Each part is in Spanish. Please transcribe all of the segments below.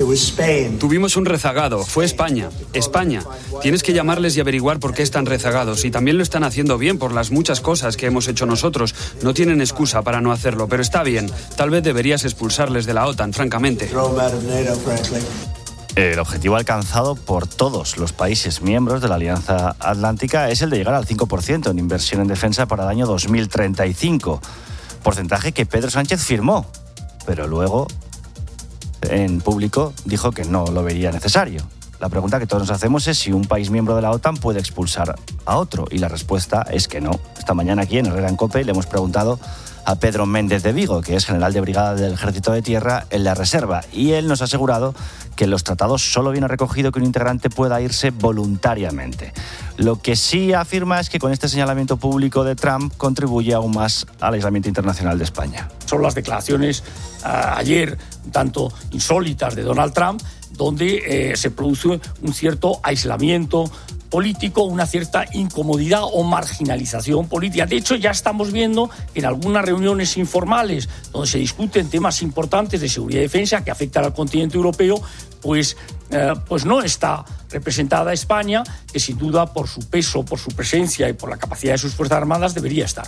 Tuvimos un rezagado, fue España. España. Tienes que llamarles y averiguar por qué están rezagados. Y también lo están haciendo bien por las muchas cosas que hemos hecho nosotros. No tienen excusa para no hacerlo, pero está bien. Tal vez deberías expulsarles de la OTAN, francamente. El objetivo alcanzado por todos los países miembros de la Alianza Atlántica es el de llegar al 5% en inversión en defensa para el año 2035. Porcentaje que Pedro Sánchez firmó, pero luego en público dijo que no lo veía necesario. La pregunta que todos nos hacemos es si un país miembro de la OTAN puede expulsar a otro, y la respuesta es que no. Esta mañana aquí en Herrera en COPE le hemos preguntado a Pedro Méndez de Vigo, que es general de brigada del Ejército de Tierra en la Reserva, y él nos ha asegurado que en los tratados solo viene recogido que un integrante pueda irse voluntariamente. Lo que sí afirma es que con este señalamiento público de Trump contribuye aún más al aislamiento internacional de España. Son las declaraciones ayer un tanto insólitas de Donald Trump, donde se produce un cierto aislamiento político, una cierta incomodidad o marginalización política. De hecho, ya estamos viendo en algunas reuniones informales donde se discuten temas importantes de seguridad y defensa que afectan al continente europeo, pues no está representada España, que sin duda por su peso, por su presencia y por la capacidad de sus Fuerzas Armadas debería estar.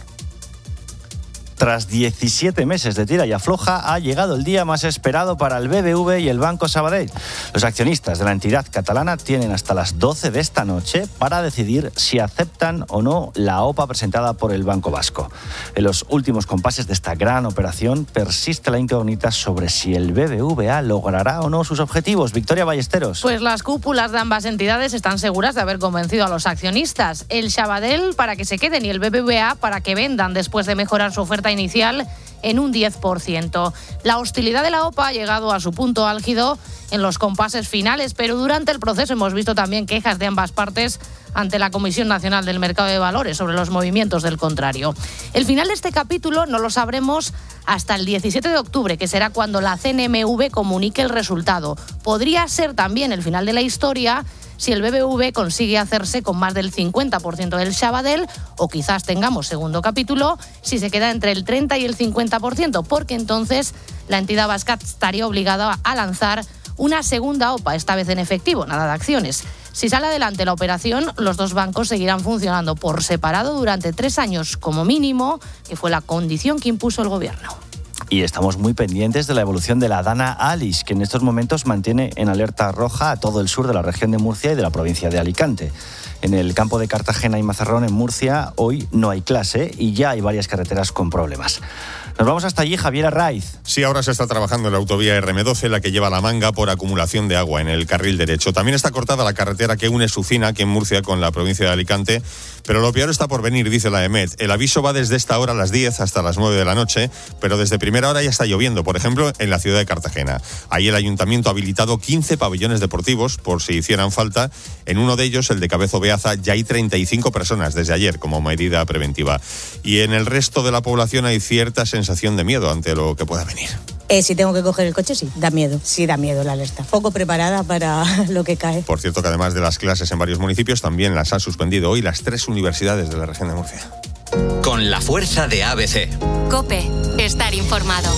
Tras 17 meses de tira y afloja, ha llegado el día más esperado para el BBV y el Banco Sabadell. Los accionistas de la entidad catalana tienen hasta las 12 de esta noche para decidir si aceptan o no la OPA presentada por el Banco Vasco. En los últimos compases de esta gran operación persiste la incógnita sobre si el BBVA logrará o no sus objetivos. Victoria Ballesteros. Pues las cúpulas de ambas entidades están seguras de haber convencido a los accionistas. El Sabadell para que se queden y el BBVA para que vendan después de mejorar su oferta inicial en un 10%. La hostilidad de la OPA ha llegado a su punto álgido en los compases finales, pero durante el proceso hemos visto también quejas de ambas partes ante la Comisión Nacional del Mercado de Valores sobre los movimientos del contrario. El final de este capítulo no lo sabremos hasta el 17 de octubre, que será cuando la CNMV comunique el resultado. Podría ser también el final de la historia si el BBV consigue hacerse con más del 50% del Sabadell, o quizás tengamos segundo capítulo si se queda entre el 30 y el 50%, porque entonces la entidad vasca estaría obligada a lanzar una segunda OPA, esta vez en efectivo, nada de acciones. Si sale adelante la operación, los dos bancos seguirán funcionando por separado durante 3 años como mínimo, que fue la condición que impuso el gobierno. Y estamos muy pendientes de la evolución de la Dana Alice, que en estos momentos mantiene en alerta roja a todo el sur de la región de Murcia y de la provincia de Alicante. En el campo de Cartagena y Mazarrón, en Murcia, hoy no hay clase y ya hay varias carreteras con problemas. Nos vamos hasta allí, Javier Arraiz. Sí, ahora se está trabajando en la autovía RM12, la que lleva La Manga, por acumulación de agua en el carril derecho. También está cortada la carretera que une Sucina, aquí en Murcia, con la provincia de Alicante. Pero lo peor está por venir, dice la EMET. El aviso va desde esta hora a las 10 hasta las 9 de la noche, pero desde primera hora ya está lloviendo, por ejemplo, en la ciudad de Cartagena. Ahí el ayuntamiento ha habilitado 15 pabellones deportivos, por si hicieran falta. En uno de ellos, el de Cabezo Beaza, ya hay 35 personas desde ayer como medida preventiva. Y en el resto de la población hay cierta sensación de miedo ante lo que pueda venir. Si tengo que coger el coche, sí, da miedo la alerta. Poco preparada para lo que cae. Por cierto que además de las clases en varios municipios, también las han suspendido hoy las 3 universidades de la región de Murcia. Con la fuerza de ABC. COPE, estar informado.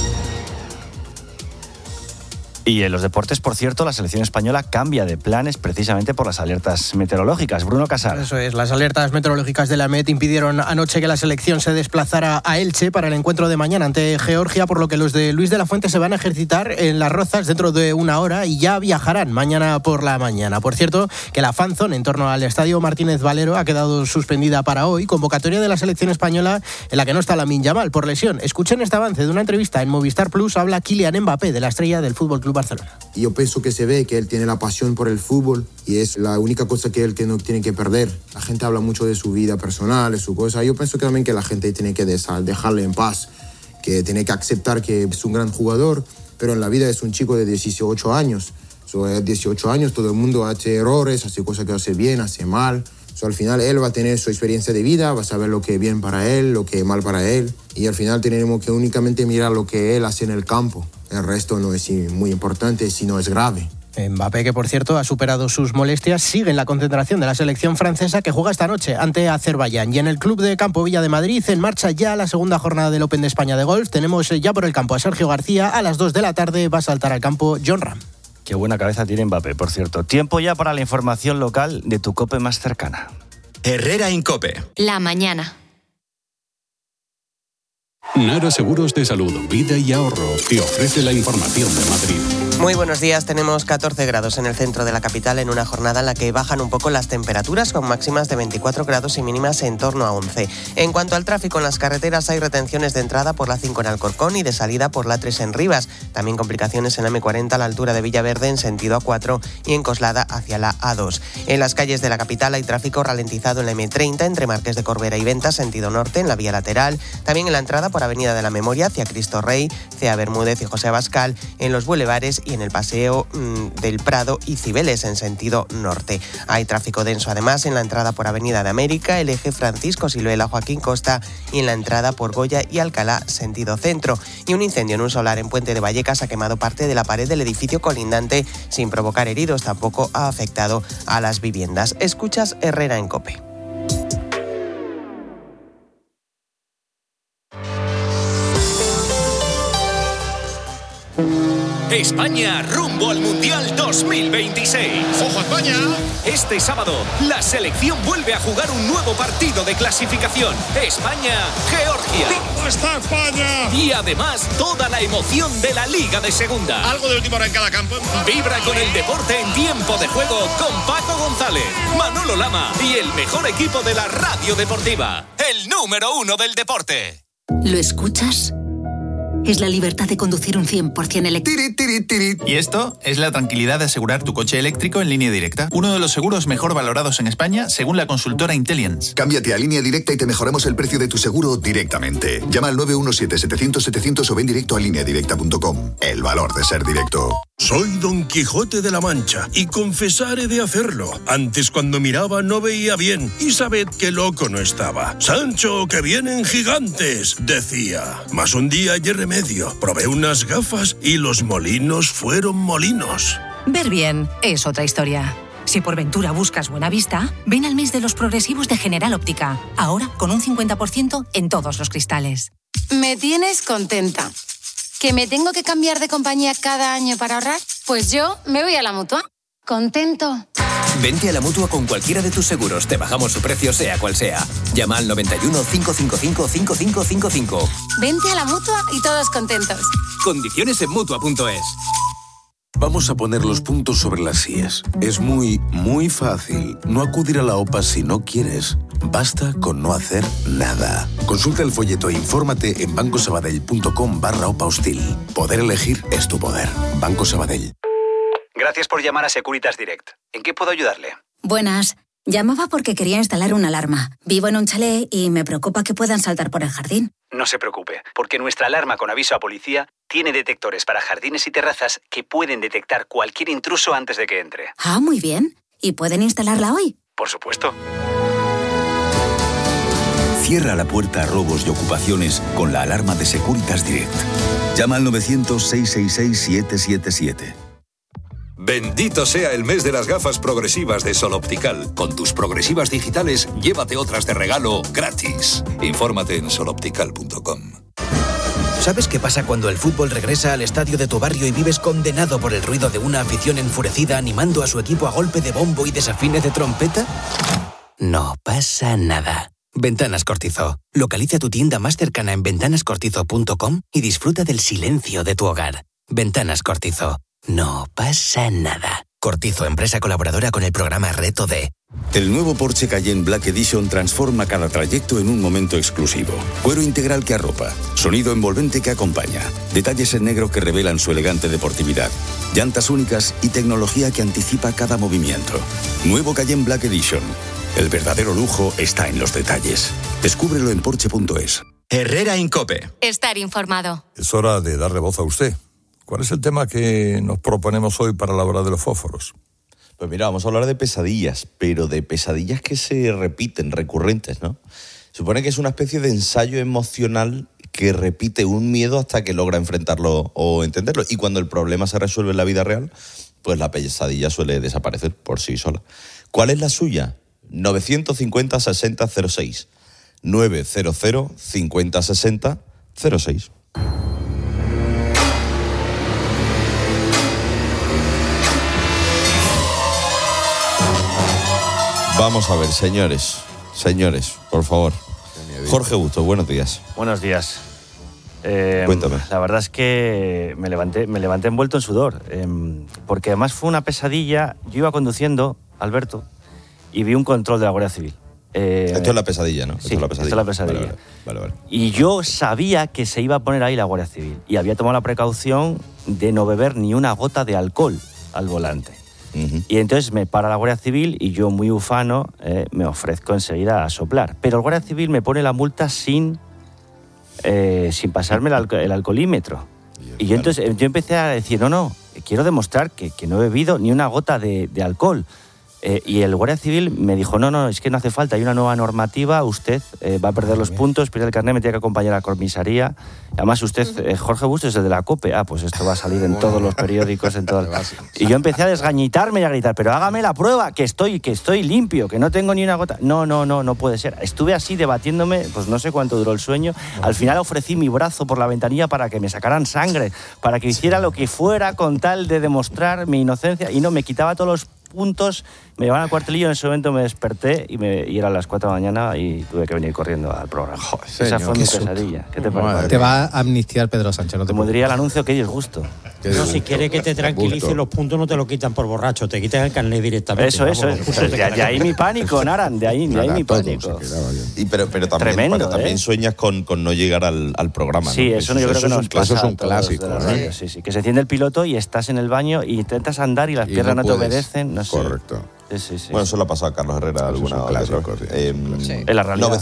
Y en los deportes, por cierto, la selección española cambia de planes precisamente por las alertas meteorológicas. Bruno Casar. Eso es, las alertas meteorológicas de la EMET impidieron anoche que la selección se desplazara a Elche para el encuentro de mañana ante Georgia, por lo que los de Luis de la Fuente se van a ejercitar en Las Rozas dentro de una hora y ya viajarán mañana por la mañana. Por cierto, que la fan zone en torno al estadio Martínez Valero ha quedado suspendida para hoy, convocatoria de la selección española en la que no está Lamine Yamal por lesión. Escuchen este avance de una entrevista en Movistar Plus. Habla Kylian Mbappé, de la estrella del Fútbol Club Barcelona. Yo pienso que se ve que él tiene la pasión por el fútbol y es la única cosa que él que no tiene que perder. La gente habla mucho de su vida personal, de su cosa. Yo pienso que también que la gente tiene que dejarle en paz, que tiene que aceptar que es un gran jugador, pero en la vida es un chico de 18 años. A 18 años todo el mundo hace errores, hace cosas que hace bien, hace mal. Al final él va a tener su experiencia de vida, va a saber lo que es bien para él, lo que es mal para él. Y al final tenemos que únicamente mirar lo que él hace en el campo. El resto no es muy importante, sino es grave. Mbappé, que por cierto ha superado sus molestias, sigue en la concentración de la selección francesa que juega esta noche ante Azerbaiyán. Y en el Club de Campo Villa de Madrid, en marcha ya la segunda jornada del Open de España de golf. Tenemos ya por el campo a Sergio García. A las 2 de la tarde va a saltar al campo Jon Rahm. Qué buena cabeza tiene Mbappé, por cierto. Tiempo ya para la información local de tu COPE más cercana. Herrera Incope. La mañana. Nara Seguros de Salud, Vida y Ahorro te ofrece la información de Madrid. Muy buenos días, tenemos 14 grados en el centro de la capital en una jornada en la que bajan un poco las temperaturas con máximas de 24 grados y mínimas en torno a 11. En cuanto al tráfico en las carreteras hay retenciones de entrada por la 5 en Alcorcón y de salida por la 3 en Rivas. También complicaciones en la M40 a la altura de Villaverde en sentido A4 y en Coslada hacia la A2. En las calles de la capital hay tráfico ralentizado en la M30 entre Marqués de Corbera y Venta sentido norte en la vía lateral. También en la entrada por Avenida de la Memoria hacia Cristo Rey, Cea Bermúdez y José Abascal en los bulevares y en el Paseo del Prado y Cibeles en sentido norte. Hay tráfico denso además en la entrada por Avenida de América, el eje Francisco Siluela Joaquín Costa y en la entrada por Goya y Alcalá sentido centro. Y un incendio en un solar en Puente de Vallecas ha quemado parte de la pared del edificio colindante sin provocar heridos. Tampoco ha afectado a las viviendas. Escuchas Herrera en COPE. España rumbo al Mundial 2026. ¡Ojo a España! Este sábado, la selección vuelve a jugar un nuevo partido de clasificación. España-Georgia. ¿Cómo está España? Y además, toda la emoción de la Liga de Segunda. Algo de última hora en cada campo. Vibra con el deporte en tiempo de juego con Paco González, Manolo Lama y el mejor equipo de la radio deportiva. El número 1 del deporte. ¿Lo escuchas? Es la libertad de conducir un 100% eléctrico. Y esto es la tranquilidad de asegurar tu coche eléctrico en Línea Directa. Uno de los seguros mejor valorados en España, según la consultora Intellience. Cámbiate a Línea Directa y te mejoramos el precio de tu seguro directamente. Llama al 917-700-700 o ven directo a lineadirecta.com. El valor de ser directo. Soy Don Quijote de la Mancha y confesaré de hacerlo. Antes cuando miraba no veía bien y sabed que loco no estaba. Sancho, que vienen gigantes, decía. Mas un día hallé remedio. Probé unas gafas y los molinos fueron molinos. Ver bien es otra historia. Si por ventura buscas buena vista, ven al mes de los progresivos de General Óptica. Ahora con un 50% en todos los cristales. Me tienes contenta. ¿Que me tengo que cambiar de compañía cada año para ahorrar? Pues yo me voy a la Mutua. ¿Contento? Vente a la Mutua con cualquiera de tus seguros. Te bajamos su precio sea cual sea. Llama al 91 555 5555. Vente a la Mutua y todos contentos. Condiciones en Mutua.es. Vamos a poner los puntos sobre las íes. Es muy fácil no acudir a la OPA si no quieres. Basta con no hacer nada. Consulta el folleto e infórmate en bancosabadell.com/OPA hostil. Poder elegir es tu poder. Banco Sabadell. Gracias por llamar a Securitas Direct. ¿En qué puedo ayudarle? Buenas. Llamaba porque quería instalar una alarma. Vivo en un chalet y me preocupa que puedan saltar por el jardín. No se preocupe, porque nuestra alarma con aviso a policía tiene detectores para jardines y terrazas que pueden detectar cualquier intruso antes de que entre. Ah, muy bien. ¿Y pueden instalarla hoy? Por supuesto. Cierra la puerta a robos y ocupaciones con la alarma de Securitas Direct. Llama al 900-666-777. Bendito sea el mes de las gafas progresivas de Sol Optical. Con tus progresivas digitales, llévate otras de regalo gratis. Infórmate en soloptical.com. ¿Sabes qué pasa cuando el fútbol regresa al estadio de tu barrio y vives condenado por el ruido de una afición enfurecida animando a su equipo a golpe de bombo y desafines de trompeta? No pasa nada. Ventanas Cortizo. Localiza tu tienda más cercana en ventanascortizo.com y disfruta del silencio de tu hogar. Ventanas Cortizo. No pasa nada. Cortizo, empresa colaboradora con el programa Reto D. El nuevo Porsche Cayenne Black Edition transforma cada trayecto en un momento exclusivo. Cuero integral que arropa, sonido envolvente que acompaña, detalles en negro que revelan su elegante deportividad, llantas únicas y tecnología que anticipa cada movimiento. Nuevo Cayenne Black Edition. El verdadero lujo está en los detalles. Descúbrelo en Porsche.es. Herrera Incope. Estar informado. Es hora de darle voz a usted. ¿Cuál es el tema que nos proponemos hoy para la hora de los fósforos? Pues mira, vamos a hablar de pesadillas, pero de pesadillas que se repiten, recurrentes, ¿no? Supone que es una especie de ensayo emocional que repite un miedo hasta que logra enfrentarlo o entenderlo. Y cuando el problema se resuelve en la vida real, pues la pesadilla suele desaparecer por sí sola. ¿Cuál es la suya? 950-60-06. 900-50-60-06. Vamos a ver, señores, por favor. Jorge Bustos, buenos días. Buenos días. Cuéntame. La verdad es que me levanté envuelto en sudor, porque además fue una pesadilla. Yo iba conduciendo, Alberto, y vi un control de la Guardia Civil. Esto es la pesadilla, ¿no? Sí, esto es la pesadilla. Vale. Y yo sabía que se iba a poner ahí la Guardia Civil y había tomado la precaución de no beber ni una gota de alcohol al volante. Y entonces me para la Guardia Civil y yo, muy ufano, me ofrezco enseguida a soplar. Pero el Guardia Civil me pone la multa sin pasarme el alcoholímetro. Y yo entonces yo empecé a decir, no, quiero demostrar que no he bebido ni una gota de alcohol. Y el Guardia Civil me dijo, no, es que no hace falta, hay una nueva normativa, usted va a perder los puntos, pierde el carnet, me tiene que acompañar a la comisaría. Además usted, Jorge Bustos, es el de la COPE. Pues esto va a salir en todos los periódicos, en todo. Y yo empecé a desgañitarme y a gritar, pero hágame la prueba, que estoy limpio, que no tengo ni una gota. No puede ser. Estuve así debatiéndome, pues no sé cuánto duró el sueño. Al final ofrecí mi brazo por la ventanilla para que me sacaran sangre, para que hiciera lo que fuera con tal de demostrar mi inocencia. Y no, me quitaba todos los puntos, me llevaban al cuartelillo. En ese momento me desperté y eran las 4 de la mañana y tuve que venir corriendo al programa. Esa fue mi pesadilla. ¿Qué te parece? Te va a amnistiar Pedro Sánchez, no te Como diría el anuncio, qué disgusto. No, si quiere que te tranquilice, los puntos no te lo quitan por borracho, te quitan el carnet directamente. Eso. De ahí mi pánico, Naran, de ahí mi pánico. Pero también, tremendo, también sueñas con no llegar al programa, ¿no? Sí, eso yo creo que nos pasa. Eso es un clásico, ¿no? Sí, que se enciende el piloto y estás en el baño y intentas andar y las piernas no te obedecen. No sé. Correcto. Sí. Bueno, eso lo ha pasado a Carlos Herrera alguna vez. En la realidad.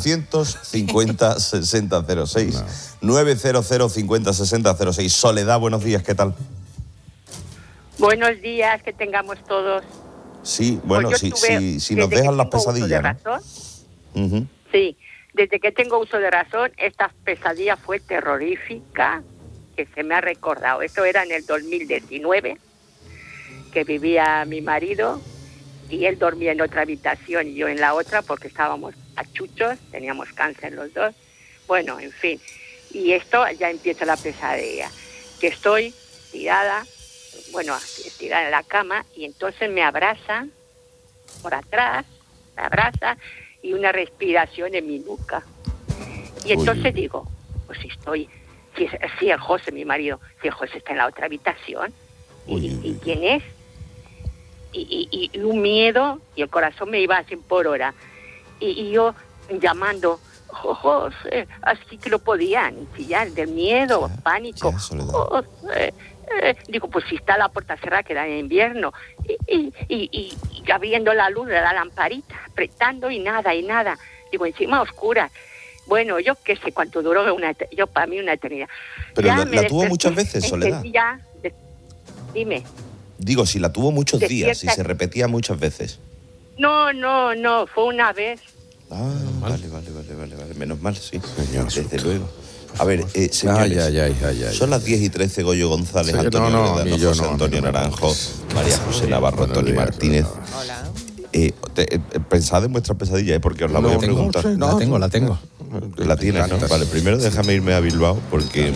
950-6006. 900-50-6006. Soledad, buenos días, ¿qué tal? Buenos días, que tengamos todos. Sí, bueno, pues si nos dejan las pesadillas, ¿no? Sí, desde que tengo uso de razón, esta pesadilla fue terrorífica, que se me ha recordado. Esto era en el 2019, que vivía mi marido, y él dormía en otra habitación y yo en la otra, porque estábamos achuchos, teníamos cáncer los dos. Bueno, en fin. Y esto ya empieza la pesadilla, que estoy estirada en la cama, y entonces me abraza por atrás, me abraza, y una respiración en mi nuca. Y entonces digo, pues si el José, mi marido, si el José está en la otra habitación, ¿y quién es? Y un miedo, y el corazón me iba a 100 por hora. Y yo llamando, José, así que lo podían chillar del miedo, pánico. José. Digo, pues si está la puerta cerrada, que era en invierno, y abriendo la luz de la lamparita, apretando y nada. Digo, encima oscura. Bueno, yo qué sé cuánto duró, para mí una eternidad. Pero la tuvo muchas veces, Soledad. Dime. Digo, si la tuvo muchos días, si se repetía muchas veces. No, fue una vez. Vale. Menos mal, sí. Señor, desde luego. A ver, señores, son las 10:13, Goyo González, Antonio José Antonio Naranjo, María José Navarro, Tony Martínez. Pensad en vuestra pesadilla, porque os la voy a preguntar. La tengo. La tienes, ¿no? Vale, primero déjame irme a Bilbao, porque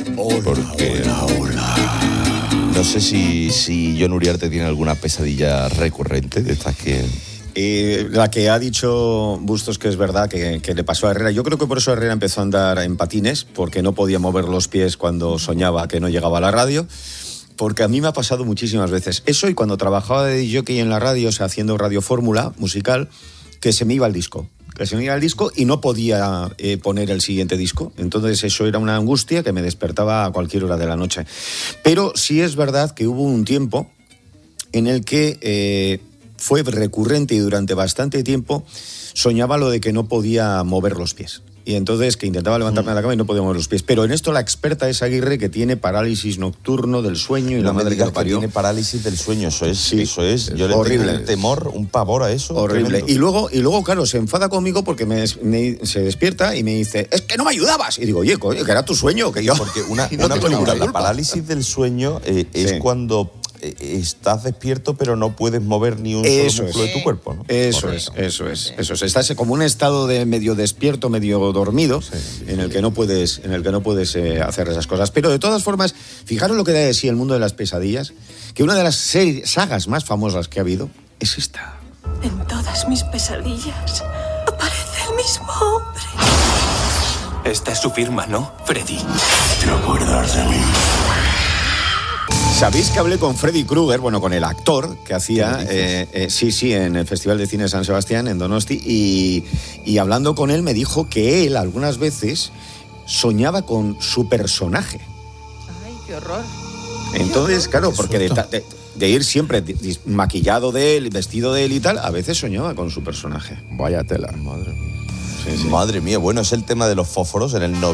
no sé si Jon Uriarte tiene alguna pesadilla recurrente de estas que... La que ha dicho Bustos, que es verdad, que le pasó a Herrera. Yo creo que por eso Herrera empezó a andar en patines, porque no podía mover los pies cuando soñaba que no llegaba a la radio. Porque a mí me ha pasado muchísimas veces eso, y cuando trabajaba de jockey en la radio, o sea, haciendo radio fórmula musical, que se me iba el disco. Y no podía poner el siguiente disco. Entonces eso era una angustia que me despertaba a cualquier hora de la noche. Pero sí es verdad que hubo un tiempo en el que fue recurrente, y durante bastante tiempo soñaba lo de que no podía mover los pies. Y entonces que intentaba levantarme de la cama y no podía mover los pies. Pero en esto la experta es Aguirre, que tiene parálisis nocturno del sueño, y no la madre que lo parió. Tiene parálisis del sueño, eso es. Yo le horrible. tengo un temor, un pavor a eso. Horrible. Y luego, claro, se enfada conmigo porque se despierta y me dice, es que no me ayudabas. Y digo, oye, coño, que era tu sueño, que yo... Porque una pregunta, la parálisis del sueño es cuando... estás despierto pero no puedes mover ni un solo músculo de tu cuerpo, ¿no? Eso es. Estás como un estado de medio despierto, medio dormido, en el que no puedes hacer esas cosas. Pero de todas formas, fijaros lo que da de sí el mundo de las pesadillas, que una de las sagas más famosas que ha habido es esta. En todas mis pesadillas aparece el mismo hombre. Esta es su firma, ¿no, Freddy? ¿Te acuerdas de mí? ¿Sabéis que hablé con Freddy Krueger, bueno, con el actor que hacía, sí, en el Festival de Cine de San Sebastián, en Donosti, y hablando con él me dijo que él algunas veces soñaba con su personaje. Ay, qué horror. Entonces, claro, porque de ir siempre maquillado de él, vestido de él y tal, a veces soñaba con su personaje. Vaya tela. Madre mía. Sí. Madre mía, bueno, es el tema de los fósforos en el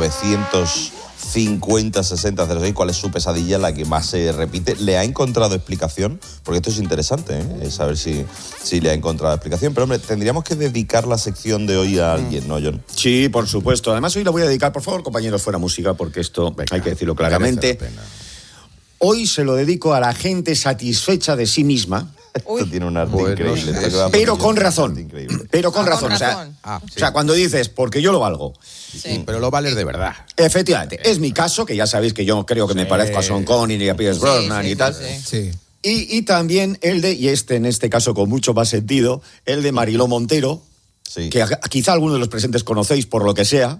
950 60 06. ¿Cuál es su pesadilla, la que más se repite? ¿Le ha encontrado explicación? Porque esto es interesante, ¿eh? Saber si le ha encontrado explicación. Pero, hombre, tendríamos que dedicar la sección de hoy a alguien, ¿no, John? Sí, por supuesto. Además, hoy la voy a dedicar, por favor, compañeros, fuera música, porque esto hay que decirlo claramente. Hoy se lo dedico a la gente satisfecha de sí misma. Esto tiene un arte increíble. Pero con razón. Pero con razón. O sea, cuando dices, porque yo lo valgo. Sí. Pero lo vales de verdad. Efectivamente. Es mi caso, que ya sabéis que yo creo que me parezco a Sean Connery y a Pierce Brosnan y tal. Sí. Y también el de, y en este caso con mucho más sentido, el de Mariló Montero. Sí. Que quizá alguno de los presentes conocéis por lo que sea.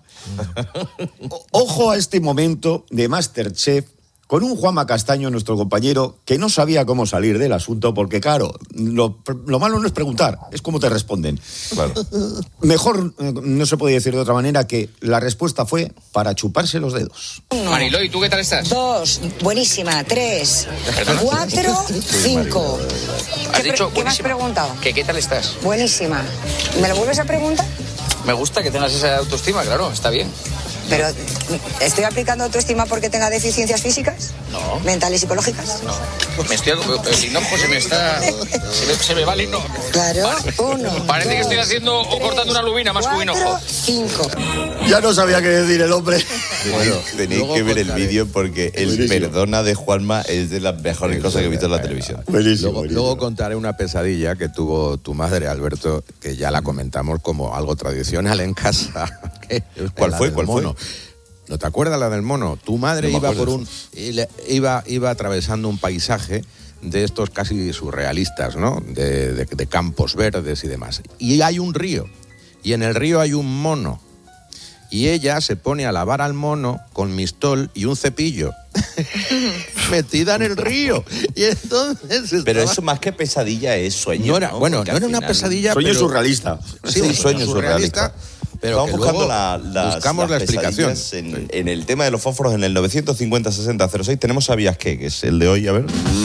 Ojo a este momento de MasterChef con un Juanma Castaño, nuestro compañero, que no sabía cómo salir del asunto, porque claro, lo malo no es preguntar, es cómo te responden. Claro. Mejor no se puede decir de otra manera que la respuesta fue para chuparse los dedos. Mariló, ¿y tú qué tal estás? 2, buenísima, 3, 4, 5. ¿Has dicho ¿Qué me has preguntado? ¿Qué tal estás? Buenísima. ¿Me lo vuelves a preguntar? Me gusta que tengas esa autoestima, claro, está bien. Pero, ¿estoy aplicando autoestima porque tenga deficiencias físicas? No. ¿Mentales y psicológicas? No. El hinojo se me está... Se me va el hinojo. Claro, 1. Parece que estoy haciendo o cortando una lubina más que un hinojo. 5. Ya no sabía qué decir el hombre. Bueno, tenéis que ver el vídeo porque el perdona de Juanma es de las mejores cosas que he visto en la televisión. Luego contaré una pesadilla que tuvo tu madre, Alberto, que ya la comentamos como algo tradicional en casa. ¿Cuál fue? ¿No te acuerdas la del mono? Tu madre iba atravesando un paisaje de estos casi surrealistas, ¿no? De campos verdes y demás. Y hay un río, y en el río hay un mono. Y ella se pone a lavar al mono con mistol y un cepillo. Metida en el río. Y entonces pero eso más que pesadilla es sueño. No era una pesadilla. Sueño surrealista. Sí, un sueño surrealista. Pero estamos buscando buscamos la explicación. En el tema de los fósforos, en el 950 60 06 tenemos ¿Sabías qué? Que es el de hoy, a ver.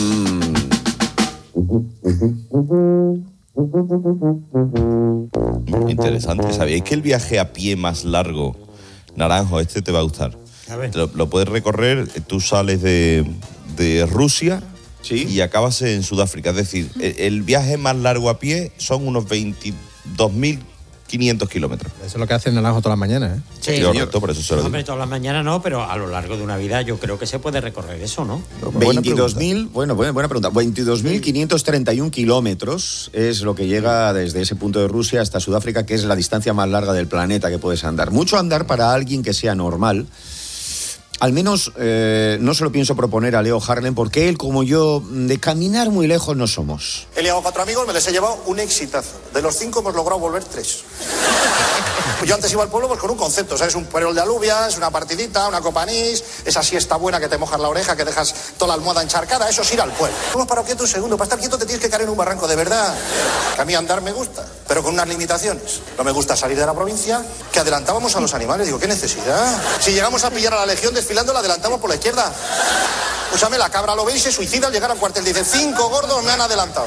Interesante. ¿Sabíais que el viaje a pie más largo, Naranjo, este te va a gustar? A ver. Lo puedes recorrer, tú sales de Rusia, ¿sí? Y acabas en Sudáfrica. Es decir, el viaje más largo a pie son unos 22.500 kilómetros. Eso es lo que hacen Naranjo todas las mañanas, ¿eh? Sí, correcto, por eso se lo digo. Hombre, todas las mañanas no, pero a lo largo de una vida yo creo que se puede recorrer eso, ¿no? 22.000, buena pregunta. 22.531 kilómetros es lo que llega desde ese punto de Rusia hasta Sudáfrica, que es la distancia más larga del planeta que puedes andar. Mucho andar para alguien que sea normal. Al menos no se lo pienso proponer a Leo Harlem, porque él, como yo, de caminar muy lejos no somos. He liado 4 amigos, me les he llevado un exitazo. De los 5 hemos logrado volver 3. Yo antes iba al pueblo pues con un concepto, ¿sabes? Un perol de alubias, una partidita, una copa anís, esa siesta buena que te mojas la oreja, que dejas toda la almohada encharcada, eso es ir al pueblo. Vamos para quieto un segundo, para estar quieto te tienes que caer en un barranco, de verdad. Que a mí andar me gusta, pero con unas limitaciones. No me gusta salir de la provincia, que adelantábamos a los animales, digo, ¿qué necesidad? Si llegamos a pillar a la legión desfilando, la adelantamos por la izquierda. Escúchame, la cabra lo ve y se suicida al llegar al cuartel. Dice, 5 gordos me han adelantado.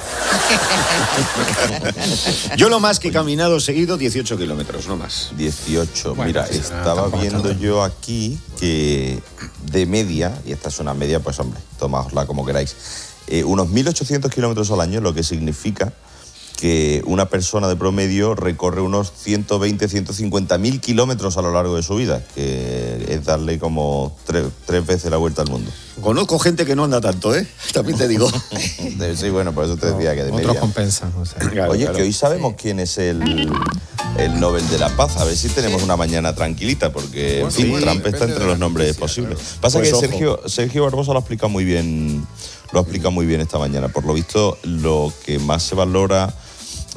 Yo lo más que he caminado seguido, 18 kilómetros, no más. 18. Bueno, mira, estaba viendo yo aquí que de media, y esta es una media, pues hombre, tomadosla como queráis, unos 1.800 kilómetros al año, lo que significa que una persona de promedio recorre unos 120, 150.000 kilómetros a lo largo de su vida, que es darle como tres veces la vuelta al mundo. Conozco gente que no anda tanto, ¿eh? También te digo. Sí, bueno, por eso te decía que de media. Otros compensan. O sea. Oye, que hoy sabemos quién es el Nobel de la Paz. A ver si tenemos una mañana tranquilita, porque en fin, Trump está entre los nombres posibles. Pasa pues que Sergio Barbosa lo explica muy bien. Lo explica muy bien esta mañana. Por lo visto, lo que más se valora,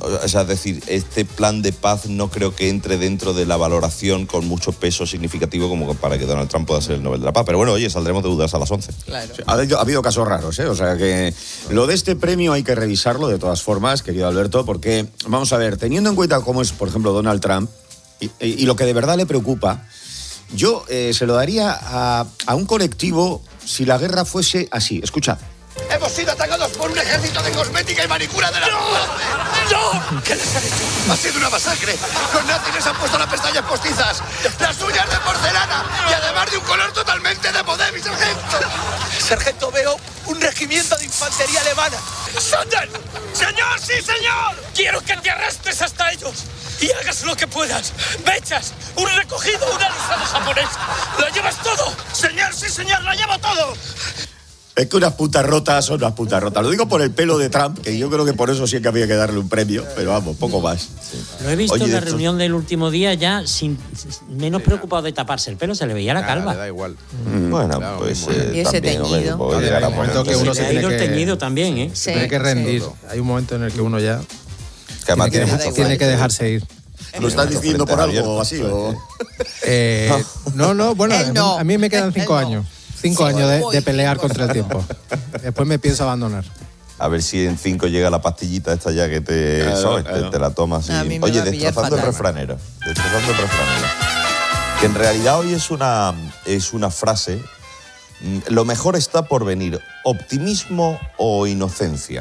O sea, es decir, este plan de paz no creo que entre dentro de la valoración con mucho peso significativo como para que Donald Trump pueda ser el Nobel de la Paz. Pero bueno, oye, saldremos de dudas a las 11. Claro. Ha habido casos raros, ¿eh? O sea que lo de este premio hay que revisarlo de todas formas, querido Alberto, porque, vamos a ver, teniendo en cuenta cómo es, por ejemplo, Donald Trump y lo que de verdad le preocupa, yo se lo daría a un colectivo si la guerra fuese así. Escuchad. Hemos sido atacados por un ejército de cosmética y manicura de la... ¡No! ¿Qué les han hecho? Ha sido una masacre. Los nazis les han puesto las pestañas postizas, las uñas de porcelana y además de un color totalmente de moda, mi sargento. Sargento, veo un regimiento de infantería alemana. ¡Sanden! ¡Señor, sí, señor! Quiero que te arrastres hasta ellos y hagas lo que puedas. Mechas, un recogido, un alisado japonés. ¿Lo llevas todo? Señor, sí, señor, lo llevo todo. Es que unas putas rotas son unas putas rotas. Lo digo por el pelo de Trump, que yo creo que por eso sí que había que darle un premio, pero vamos, poco más. Sí. Lo he visto en la reunión del último día ya menos preocupado de taparse el pelo, se le veía la calva. Le da igual. Bueno, pues y ese también, teñido. Hay un momento que uno se ha ido tiene el que... teñido también, ¿eh? Se tiene que rendir. Sí. Hay un momento en el que uno ya que además tiene que dejarse ir. ¿Lo estás diciendo por algo así o...? No, bueno, no. a mí me quedan 5 años. 5 años de pelear 5 contra el tiempo. Después me pienso abandonar. A ver si en 5 llega la pastillita esta ya que te la tomas. Y... Oye, destrozando el refranero. Que en realidad hoy es una frase. Lo mejor está por venir. ¿Optimismo o inocencia?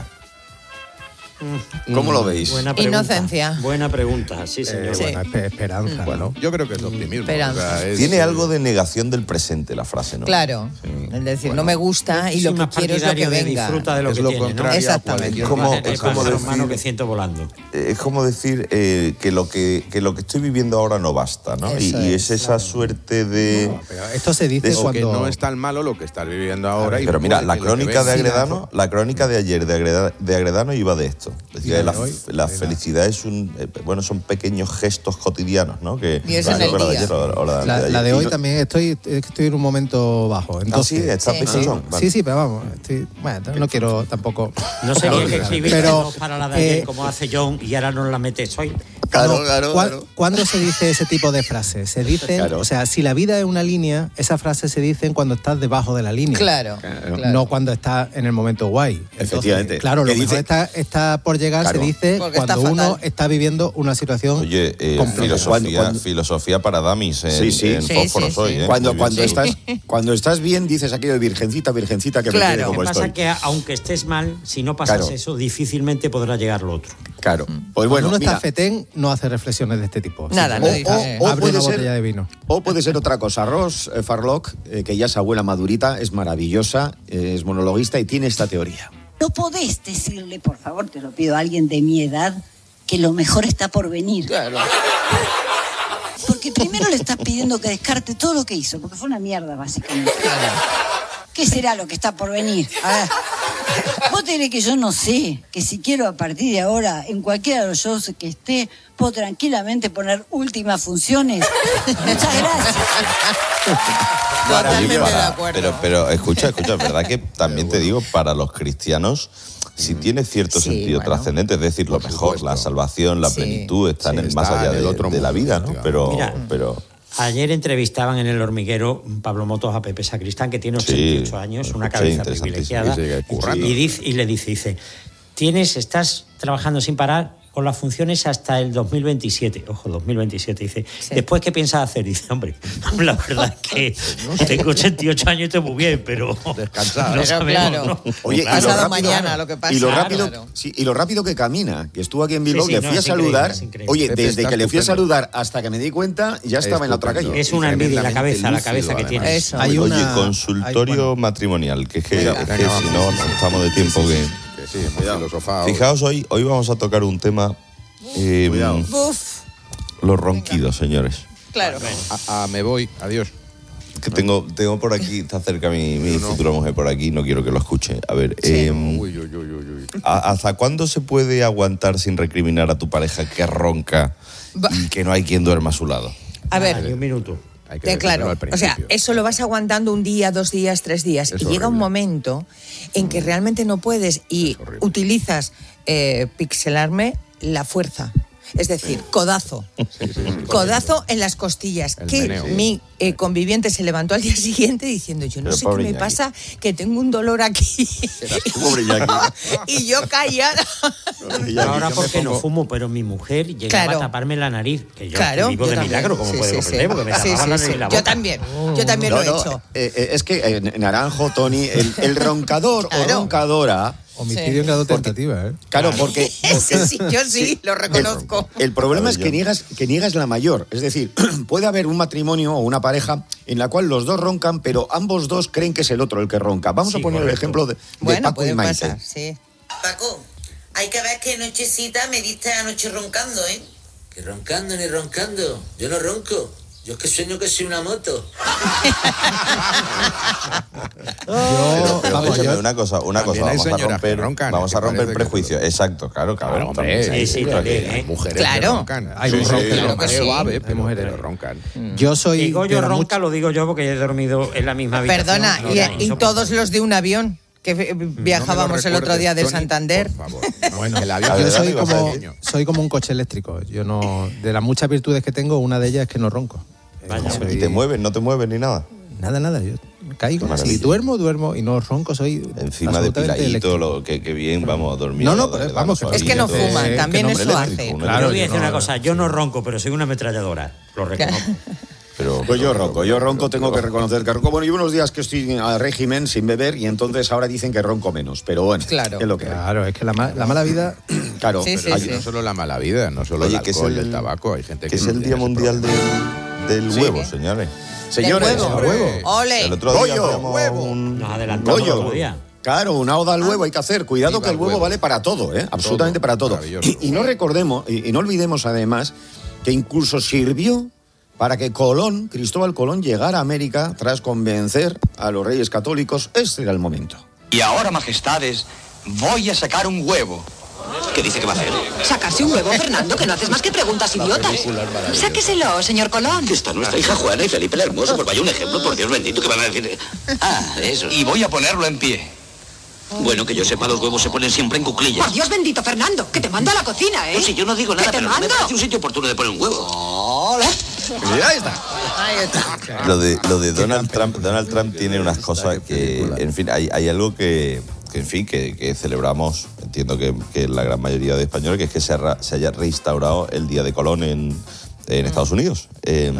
¿Cómo lo veis? Buena pregunta. Inocencia. Buena pregunta, sí, señor. Sí. Buena esperanza. Bueno, yo creo que es optimismo. Esperanza. Tiene algo de negación del presente la frase, ¿no? Claro. Es decir, no me gusta y lo que quiero es lo que venga. Disfruta de lo que tiene, ¿no? Exactamente. Es como decir, que siento volando. Es como decir que lo que estoy viviendo ahora no basta, ¿no? Y es esa suerte de... No, pero esto se dice cuando... que no es tan malo lo que estás viviendo ahora. Pero mira, la crónica de Agredano, la crónica de ayer de Agredano iba de esto. Decía que la felicidad es son pequeños gestos cotidianos, ¿no? Que y eso en el día. La de hoy también estoy en un momento bajo. Entonces, sí, está pesadón. Sí, pero vamos, no quiero tampoco. No sería que escribir para la de ayer como hace John y ahora no la metes hoy. Claro. ¿Cuándo se dice ese tipo de frases? Se dice, o sea, si la vida es una línea, esa frase se dice cuando estás debajo de la línea. Claro. No cuando estás en el momento guay. Entonces, efectivamente. Claro, lo mejor está por llegar, se dice cuando uno está viviendo una situación. Oye, filosofía para damis en Fósforos hoy. Cuando estás bien, dices aquello de virgencita que me quiere como estoy. estoy. Pasa que aunque estés mal, si no pasas eso, difícilmente podrá llegar lo otro. Claro. Pues cuando uno está fetén, no hace reflexiones de este tipo. Nada, no dice. Abre una botella de vino. O puede ser otra cosa. Ross Farlock, que ya es abuela madurita, es maravillosa, es monologuista y tiene esta teoría. No podés decirle, por favor, te lo pido a alguien de mi edad, que lo mejor está por venir. Claro. Porque primero le estás pidiendo que descarte todo lo que hizo, porque fue una mierda, básicamente. ¿Qué será lo que está por venir? A ver, vos te crees que yo no sé, que si quiero a partir de ahora, en cualquiera de los shows que esté, puedo tranquilamente poner últimas funciones. Muchas gracias. Totalmente de acuerdo. Pero escucha, ¿verdad que también te digo, para los cristianos, si tiene cierto sentido trascendente, es decir, lo mejor, la salvación, la plenitud, están más allá de la vida, ¿no? Pero ayer entrevistaban en El Hormiguero Pablo Motos a Pepe Sacristán, que tiene 88 años, una cabeza privilegiada, y le dice, estás trabajando sin parar con las funciones hasta el 2027. Ojo, 2027. Dice, ¿después qué piensas hacer? Dice, hombre, la verdad es que tengo 88 años y estoy muy bien, pero descansar. No sabemos, claro. ¿no? Oye, pasado mañana lo que pasa. Y lo rápido que camina. Que estuvo aquí en Bilbao, le fui a saludar. Oye, desde que le fui a saludar hasta que me di cuenta, ya estaba en la otra calle. Es una envidia la cabeza que tiene. Oye, consultorio matrimonial, que si no estamos de tiempo que... Sí, filosofado. Fijaos, hoy vamos a tocar un tema. Los ronquidos, señores. Claro. Me voy, adiós. Que tengo por aquí, está cerca mi futura mujer por aquí, no quiero que lo escuche. A ver, ¿hasta cuándo se puede aguantar sin recriminar a tu pareja que ronca y que no hay quien duerma a su lado? A ver, un minuto. Claro, o sea, eso lo vas aguantando 1 día, 2 días, 3 días. Y llega un momento en que realmente no puedes y utilizas pixelarme la fuerza. Es decir, codazo. Codazo en las costillas. Que mi conviviente se levantó al día siguiente diciendo, yo no sé qué me pasa, que tengo un dolor aquí. Y yo callada. Ahora porque no fumo, pero mi mujer llegaba a taparme la nariz. Que yo vivo de milagro, como puede comprender, porque me tapaba la nariz y la boca. Yo también lo he hecho. Es que, Naranjo, Tony, el roncador o roncadora... Homicidio en grado tentativa, ¿eh? Claro, porque yo sí, lo reconozco. El problema es que niegas la mayor. Es decir, puede haber un matrimonio o una pareja en la cual los dos roncan, pero ambos dos creen que es el otro el que ronca. Vamos a poner el ejemplo de Paco y Maite. Pasar, sí. Paco, hay que ver qué nochecita me diste anoche roncando, ¿eh? Que roncando ni roncando. Yo no ronco. Yo es que sueño que soy una moto. Una cosa, vamos a romper prejuicios. Exacto, claro. Hombre, sí, también, mujeres que roncan. Hay mujeres más suave, hay mujeres que roncan. Yo soy... Digo yo ronca, lo digo yo porque he dormido en la misma habitación. Perdona, y todos los de un avión que viajábamos el otro día de Santander. Por favor. Bueno, yo soy como un coche eléctrico. Yo no, de las muchas virtudes que tengo, una de ellas es que no ronco. ¿Y te mueves? ¿No te mueves ni nada? Nada, yo caigo. Si duermo y no ronco, soy encima de piladito, que bien vamos a dormir. No, pero vamos, es que no fuman, también eso hace. Claro, yo voy a decir una cosa, yo no ronco, pero soy una ametralladora, lo reconozco. Pues yo ronco, tengo que reconocer que ronco. Bueno, y unos días que estoy a régimen sin beber y entonces ahora dicen que ronco menos, pero bueno, claro. Es lo que hay. Claro, es que la mala vida... Claro, no solo la mala vida, no solo el alcohol, el tabaco, hay gente que... es el Día Mundial del Huevo, señores. Señores, huevo. ¡Ole! El otro día Nos adelantamos el otro día. Claro, una oda al huevo hay que hacer. Cuidado que el huevo vale para todo, absolutamente para todo. Y no recordemos, y no olvidemos además, que incluso sirvió para que Cristóbal Colón, llegara a América tras convencer a los reyes católicos. Este era el momento. Y ahora, majestades, voy a sacar un huevo. ¿Qué dice que va a hacer? ¿Sacarse un huevo, Fernando? Que no haces más que preguntas idiotas. Sáqueselo, señor Colón. Que está nuestra hija Juana y Felipe el Hermoso. Pues vaya un ejemplo, por Dios bendito, que van a decir... eso. Y voy a ponerlo en pie. Bueno, que yo sepa, los huevos se ponen siempre en cuclillas. Por Dios bendito, Fernando, que te mando a la cocina, ¿eh? No, si yo no digo nada, pero no me parece un sitio oportuno de poner un huevo. ¡Hola! Ahí está. Lo de Donald Trump tiene unas cosas que, en fin, hay algo que celebramos, entiendo que la gran mayoría de españoles, que es que se haya reinstaurado el Día de Colón en Estados Unidos.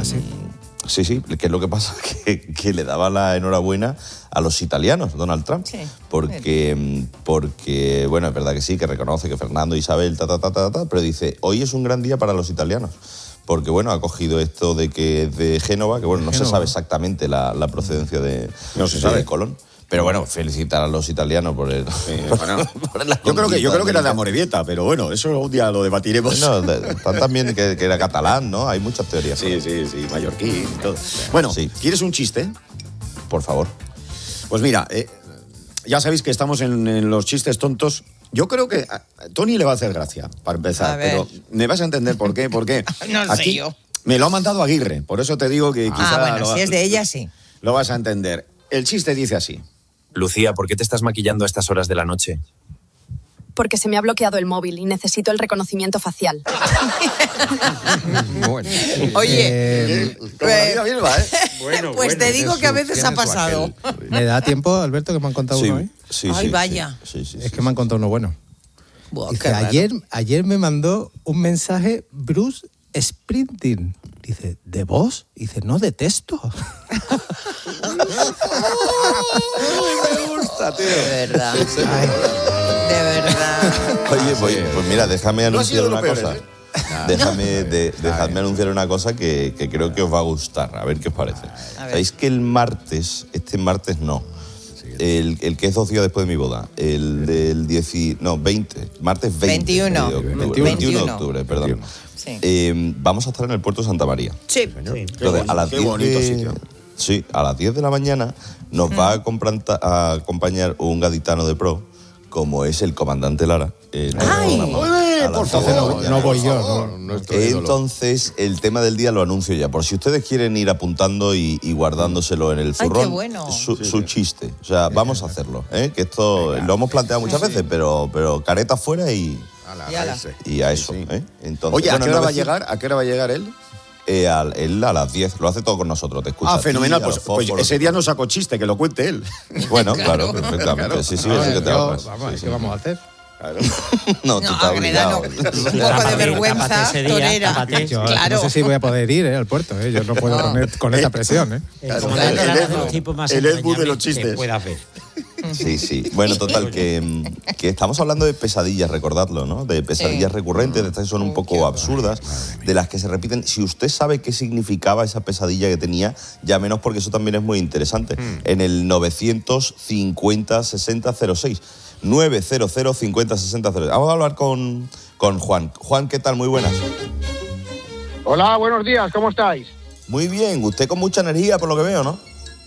Sí, que es lo que pasa, que le daba la enhorabuena a los italianos, Donald Trump, porque, bueno, es verdad que sí, que reconoce que Fernando, Isabel, pero dice, hoy es un gran día para los italianos, porque, bueno, ha cogido esto de que es de Génova, que, bueno, no se sabe exactamente la procedencia de Colón. Pero bueno, felicitar a los italianos por el... Yo creo que era de Amorebieta, pero bueno, eso un día lo debatiremos. No, también que era catalán, ¿no? Hay muchas teorías. Sí, mallorquín y todo. Bueno, ¿quieres un chiste? Por favor. Pues mira, ya sabéis que estamos en los chistes tontos. Yo creo que a Tony le va a hacer gracia, para empezar, pero me vas a entender por qué. Porque no sé yo. Me lo ha mandado Aguirre, por eso te digo que quizá... bueno, si es de ella, sí. Lo vas a entender. El chiste dice así. Lucía, ¿por qué te estás maquillando a estas horas de la noche? Porque se me ha bloqueado el móvil y necesito el reconocimiento facial. Bueno. Oye, pues te digo que a veces ha pasado. ¿Me da tiempo, Alberto, que me han contado uno hoy? Sí. Ay, vaya. Es que me han contado uno bueno. Dice, ayer me mandó un mensaje Bruce Springsteen. Dice, ¿de voz? Dice, no, de texto. Me gusta, tío. De verdad. De verdad. Oye, pues mira, déjame anunciar una cosa. Dejadme anunciar una cosa que creo que os va a gustar. A ver qué os parece. ¿Sabéis que el martes, no, el que es 2 días después de mi boda, el del 20, martes 21 de octubre, perdón. Sí. Vamos a estar en el puerto de Santa María. Sí. Entonces, a las 10 Sí, a las 10 de la mañana nos va a acompañar un gaditano de pro, como es el comandante Lara. Por favor. No voy yo. Entonces, el tema del día lo anuncio ya. Por si ustedes quieren ir apuntando y guardándoselo en el zurrón. Ay, qué bueno. Su chiste. O sea, vamos a hacerlo. Que esto lo hemos planteado muchas veces, pero careta fuera y Y a eso. Entonces, oye, ¿a qué hora va a llegar? ¿A qué hora va a llegar él? Él a las 10, lo hace todo con nosotros, te escucha. Fenomenal, pues ese día no saco chiste, que lo cuente él. Bueno, claro, perfectamente. Claro. Sí, que te vamos, ¿qué vamos a hacer? Claro. No, tú estás obligado. Un poco de vergüenza torera. Yo no sé si voy a poder ir al puerto, yo no puedo con esta presión. El Ed Wood de los chistes. Sí. Bueno, total, que estamos hablando de pesadillas, recordadlo, ¿no? De pesadillas recurrentes, de estas que son un poco absurdas, de las que se repiten. Si usted sabe qué significaba esa pesadilla que tenía, llámenos, porque eso también es muy interesante. En el 950 60 06. 900 50 60 06. Vamos a hablar con Juan. Juan, ¿qué tal? Muy buenas. Hola, buenos días, ¿cómo estáis? Muy bien, usted con mucha energía por lo que veo, ¿no?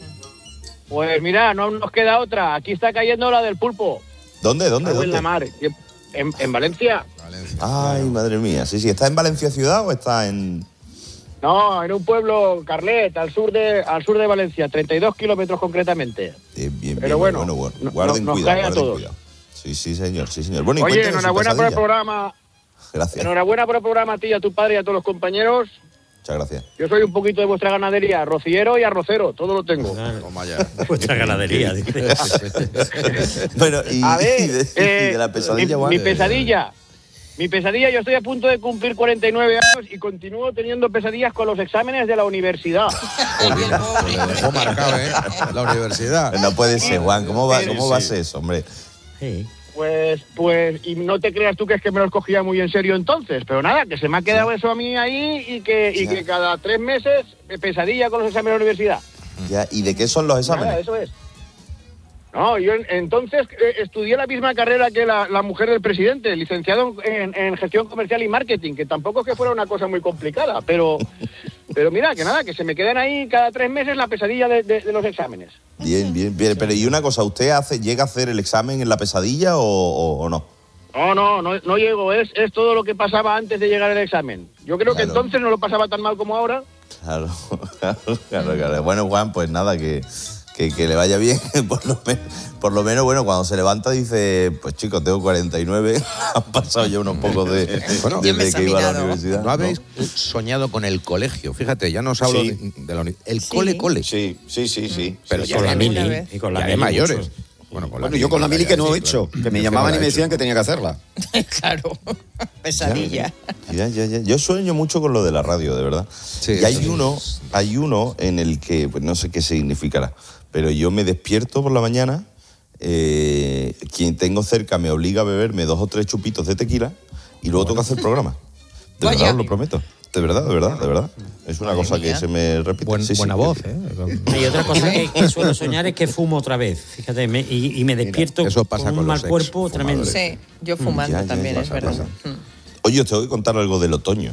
Pues mira, no nos queda otra. Aquí está cayendo la del pulpo. ¿Dónde? En la mar. ¿En Valencia? Ay, madre mía. Sí. ¿Está en Valencia ciudad o está en...? No, en un pueblo, Carlet, al sur de Valencia, 32 kilómetros concretamente. Bien. Pero bueno, guarden cuidado. Sí, señor. Bueno, oye, enhorabuena por el programa. Gracias. Enhorabuena por el programa a ti, a tu padre y a todos los compañeros. Muchas gracias. Yo soy un poquito de vuestra ganadería, rociero y arrocero, todo lo tengo. Vuestra ganadería, dice. Bueno, de la pesadilla, Mi pesadilla, yo estoy a punto de cumplir 49 años y continúo teniendo pesadillas con los exámenes de la universidad. Lo dejó marcado, la universidad. No puede ser, Juan, ¿cómo va a ser eso, hombre? Sí. Pues, y no te creas tú que es que me los cogía muy en serio entonces, pero nada, que se me ha quedado eso a mí ahí y que cada 3 meses pesadilla con los exámenes de la universidad. Ya, ¿y de qué son los exámenes? Nada, eso es. No, yo entonces estudié la misma carrera que la mujer del presidente, licenciado en gestión comercial y marketing, que tampoco es que fuera una cosa muy complicada, pero mira, que nada, que se me quedan ahí cada 3 meses la pesadilla de los exámenes. Bien. Pero y una cosa, ¿usted llega a hacer el examen en la pesadilla o no? No llego, es todo lo que pasaba antes de llegar al examen. Yo creo que entonces no lo pasaba tan mal como ahora. Claro. Bueno, Juan, pues nada, que le vaya bien, por lo menos, bueno, cuando se levanta dice, pues chicos, tengo 49, han pasado ya unos pocos desde que iba a la universidad. ¿No habéis soñado con el colegio? Fíjate, ya no os hablo de la universidad. El cole. Sí. Pero con la mili. Y con la mili mayores. Bueno, yo con la mili que no he hecho, que me llamaban y me decían que tenía que hacerla. Claro, pesadilla. Ya. Yo sueño mucho con lo de la radio, de verdad. Sí, y hay uno en el que, pues no sé qué significará, pero yo me despierto por la mañana, quien tengo cerca me obliga a beberme 2 o 3 chupitos de tequila y luego tengo que hacer el programa. De verdad, os lo prometo. De verdad. Es una cosa que se me repite. Buena voz, Hay otra cosa que suelo soñar es que fumo otra vez. Fíjate, y me despierto con un mal cuerpo tremendo. Sí, yo fumando también, es verdad. Oye, os tengo que contar algo del otoño.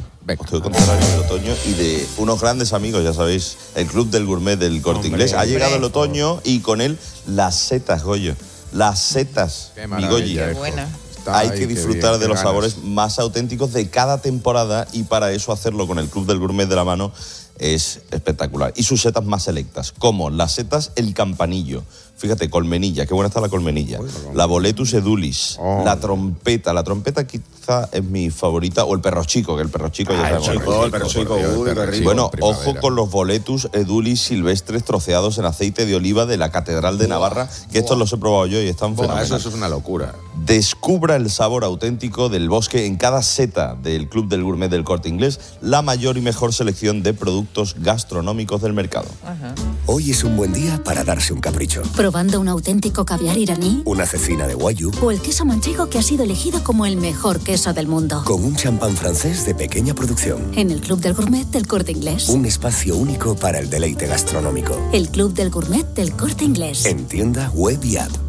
Y de unos grandes amigos, ya sabéis, el Club del Gourmet del Corte Inglés. Ha llegado el otoño y con él las setas, Goyo. Las setas, mi Goyi. Qué buena. Hay que disfrutar de los sabores más auténticos de cada temporada y para eso hacerlo con el Club del Gourmet de la mano es espectacular. Y sus setas más selectas, como las setas El Campanillo. Fíjate, colmenilla, qué buena está la colmenilla. La Boletus edulis, la trompeta. La trompeta quizá es mi favorita, o el perro chico, que el perro chico ya sabemos. El perro chico, qué rico. Bueno, ojo con los Boletus edulis silvestres troceados en aceite de oliva de la Catedral de Navarra, que estos los he probado yo y están fenomenales. Eso es una locura. Descubra el sabor auténtico del bosque en cada seta del Club del Gourmet del Corte Inglés, la mayor y mejor selección de productos gastronómicos del mercado. Ajá. Hoy es un buen día para darse un capricho. ¿Probando un auténtico caviar iraní? Una cecina de Wagyu. ¿O el queso manchego que ha sido elegido como el mejor queso del mundo? Con un champán francés de pequeña producción. En el Club del Gourmet del Corte Inglés. Un espacio único para el deleite gastronómico. El Club del Gourmet del Corte Inglés. En tienda, web y app.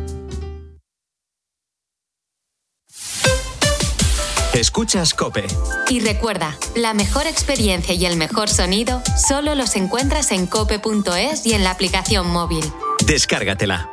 Escuchas COPE. Y recuerda, la mejor experiencia y el mejor sonido solo los encuentras en cope.es y en la aplicación móvil. Descárgatela.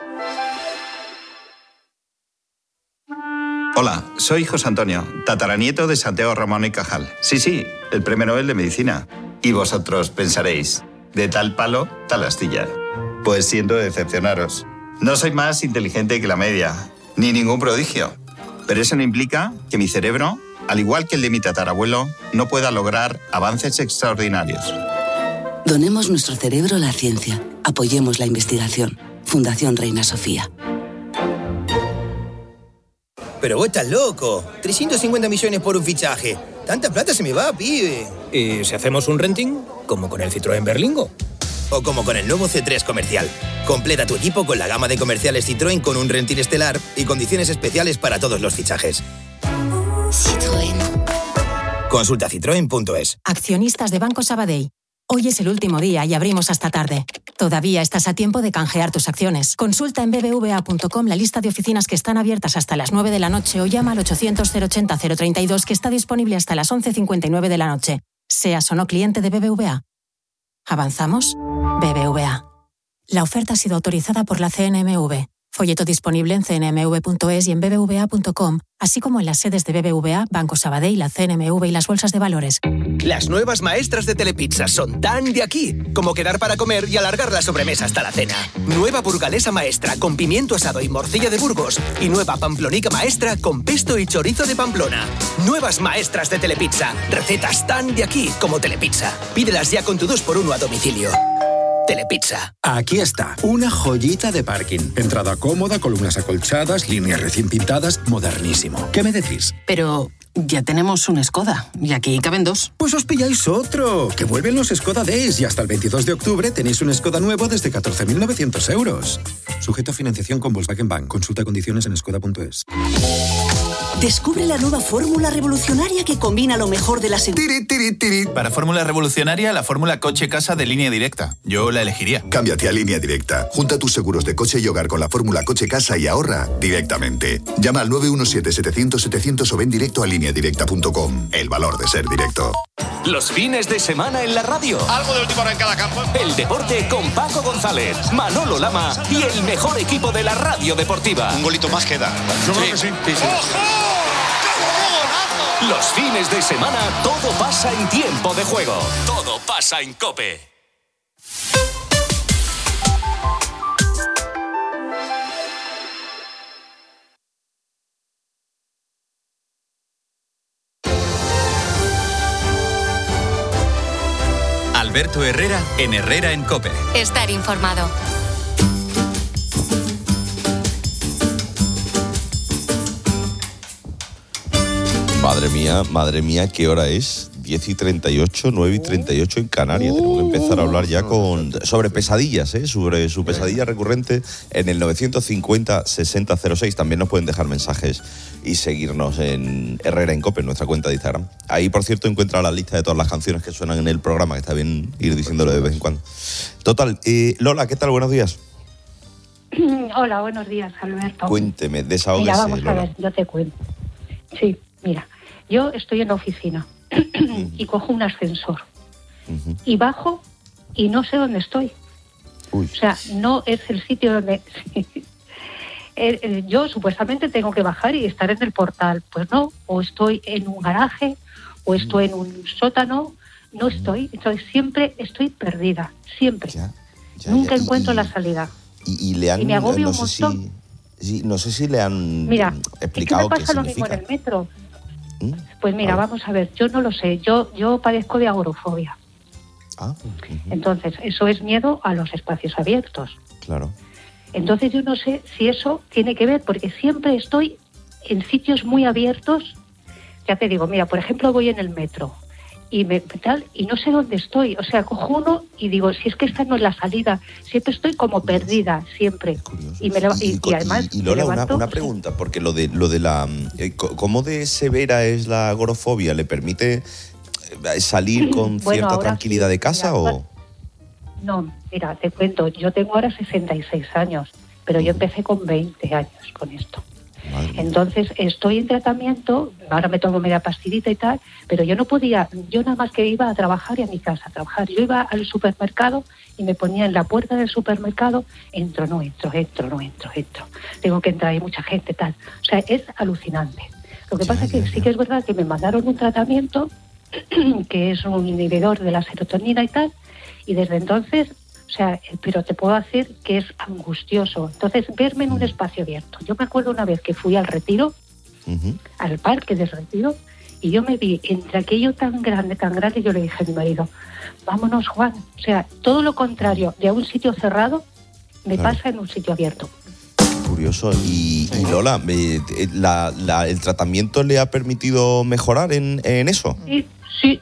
Hola, soy José Antonio, tataranieto de Santiago Ramón y Cajal. Sí, el Premio Nobel de Medicina. Y vosotros pensaréis, de tal palo, tal astilla. Pues siento decepcionaros. No soy más inteligente que la media, ni ningún prodigio. Pero eso no implica que mi cerebro, al igual que el de mi tatarabuelo, no pueda lograr avances extraordinarios. Donemos nuestro cerebro a la ciencia. Apoyemos la investigación. Fundación Reina Sofía. Pero vos estás loco. 350 millones por un fichaje. Tanta plata se me va, pibe. ¿Y si hacemos un renting? Como con el Citroën Berlingo. O como con el nuevo C3 Comercial. Completa tu equipo con la gama de comerciales Citroën con un renting estelar y condiciones especiales para todos los fichajes. Citroën. Consulta citroen.es. Accionistas de Banco Sabadell. Hoy es el último día y abrimos hasta tarde. Todavía estás a tiempo de canjear tus acciones. Consulta en bbva.com la lista de oficinas que están abiertas hasta las 9 de la noche o llama al 800-080-032 que está disponible hasta las 11:59 de la noche. Seas o no cliente de BBVA. ¿Avanzamos? BBVA. La oferta ha sido autorizada por la CNMV. Folleto disponible en cnmv.es y en bbva.com, así como en las sedes de BBVA, Banco Sabadell, la CNMV y las bolsas de valores. Las nuevas maestras de Telepizza son tan de aquí como quedar para comer y alargar la sobremesa hasta la cena. Nueva burgalesa maestra con pimiento asado y morcilla de Burgos. Y nueva pamplonica maestra con pesto y chorizo de Pamplona. Nuevas maestras de Telepizza. Recetas tan de aquí como Telepizza. Pídelas ya con tu 2x1 a domicilio. Telepizza. Aquí está, una joyita de parking. Entrada cómoda, columnas acolchadas, líneas recién pintadas, modernísimo. ¿Qué me decís? Pero ya tenemos un Skoda y aquí caben dos. Pues os pilláis otro, que vuelven los Skoda Days y hasta el 22 de octubre tenéis un Skoda nuevo desde 14.900 euros. Sujeto a financiación con Volkswagen Bank. Consulta condiciones en skoda.es. Descubre la nueva fórmula revolucionaria que combina lo mejor de la seguridad. Para fórmula revolucionaria, la fórmula coche-casa de Línea Directa. Yo la elegiría. Cámbiate a Línea Directa. Junta tus seguros de coche y hogar con la fórmula coche-casa y ahorra directamente. Llama al 917-700-700 o ven directo a lineadirecta.com. El valor de ser directo. Los fines de semana en la radio. Algo de última hora en cada campo. El deporte con Paco González, Manolo Lama y el mejor equipo de la radio deportiva. Un golito más queda. Yo creo que sí. ¡Ojo! Los fines de semana todo pasa en tiempo de juego. Todo pasa en COPE. Alberto Herrera en Herrera en COPE. Estar informado. Madre mía, ¿qué hora es? 10:38, 9:38 en Canarias. Tengo que empezar a hablar ya sobre pesadillas, sobre su pesadilla recurrente en el 950-6006. También nos pueden dejar mensajes y seguirnos en Herrera en COPE, en nuestra cuenta de Instagram. Ahí, por cierto, encuentra la lista de todas las canciones que suenan en el programa, que está bien ir diciéndolo de vez en cuando. Total, Lola, ¿qué tal? Buenos días. Hola, buenos días, Alberto. Cuénteme, desahógese, Mira, vamos Lola. a ver, yo te cuento. Sí, mira, yo estoy en la oficina y cojo un ascensor y bajo y no sé dónde estoy. Uy. O sea, no es el sitio donde... yo supuestamente tengo que bajar y estar en el portal. Pues no, o estoy en un garaje o estoy en un sótano. No estoy, entonces siempre estoy perdida, siempre. Nunca encuentro la salida. Y le han... Y me agobio no un sé montón. no sé si le han es explicado que me pasa qué lo mismo significa. en el metro. Pues mira, vamos a ver, yo no lo sé, yo padezco de agorafobia. Entonces, eso es miedo a los espacios abiertos. Claro. Entonces yo no sé si eso tiene que ver, porque siempre estoy en sitios muy abiertos. Ya te digo, mira, por ejemplo, voy en el metro y no sé dónde estoy. O sea, cojo uno y digo, si es que esta no es la salida, siempre estoy como perdida, siempre. Y además Y Lola, me levanto, una pregunta, porque lo de la... ¿Cómo de severa es la agorafobia? ¿Le permite salir con cierta ahora tranquilidad de casa o...? No, mira, te cuento, yo tengo ahora 66 años, pero yo empecé con 20 años con esto. Entonces estoy en tratamiento, ahora me tomo media pastillita y tal, pero yo no podía, yo nada más que iba a trabajar y a mi casa a trabajar. Yo iba al supermercado y me ponía en la puerta del supermercado, entro. Tengo que entrar, hay mucha gente, tal. O sea, es alucinante. Lo que pasa es que sí que es verdad que me mandaron un tratamiento que es un inhibidor de la serotonina y tal, y desde entonces... O sea, pero te puedo decir que es angustioso. Entonces, verme en un espacio abierto. Yo me acuerdo una vez que fui al Retiro al parque del Retiro, y yo me vi entre aquello tan grande, yo le dije a mi marido, vámonos, Juan. O sea, todo lo contrario de a un sitio cerrado me pasa en un sitio abierto. Curioso. Y Lola, ¿el tratamiento le ha permitido mejorar en eso? Sí.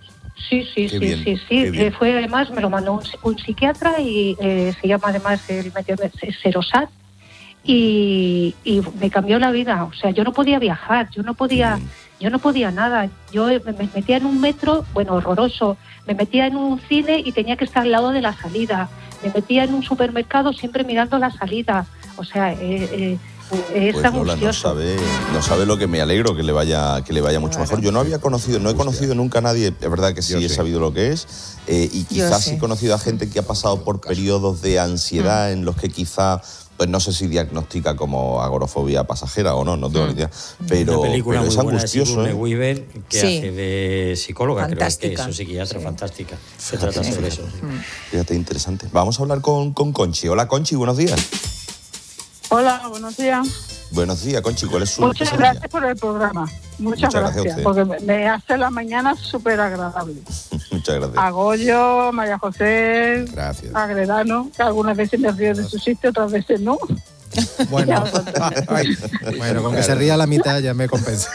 Bien. Fue, además, me lo mandó un psiquiatra y se llama además el método Serosat, y me cambió la vida. O sea, yo no podía viajar, yo no podía nada. Yo me metía en un metro, bueno, horroroso, me metía en un cine y tenía que estar al lado de la salida, me metía en un supermercado siempre mirando la salida. O sea, es pues angustioso. Lola no sabe lo que me alegro, que le vaya mucho mejor. Yo no he conocido nunca a nadie, es verdad que sí he sabido lo que es, y quizás sí he conocido a gente que ha pasado por periodos de ansiedad en los que quizá, pues no sé si diagnostica como agorafobia pasajera o no tengo ni idea, pero, una película pero es muy buena angustioso. De Sigourney Weaver, que hace de psicóloga, fantástica. Creo que es psiquiatra fantástica, se trata sobre eso. Fíjate, interesante. Vamos a hablar con Conchi. Hola, Conchi, buenos días. Hola, buenos días. Buenos días, Conchi, ¿cuál es su Muchas gracias por el programa. Muchas gracias, porque me hace la mañana súper agradable. Muchas gracias. A Goyo, María José, a Gredano, que algunas veces me río de su sitio, otras veces no. Bueno, con que se ría la mitad ya me compensa.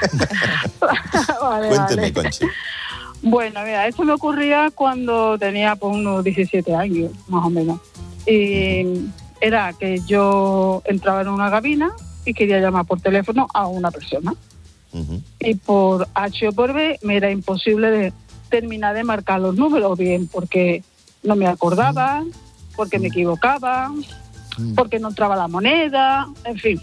Cuénteme, Conchi. Bueno, mira, esto me ocurría cuando tenía pues, unos 17 años, más o menos. Y era que yo entraba en una cabina y quería llamar por teléfono a una persona. Y por H o por B me era imposible de terminar de marcar los números, bien porque no me acordaba, porque me equivocaba, porque no entraba la moneda, en fin.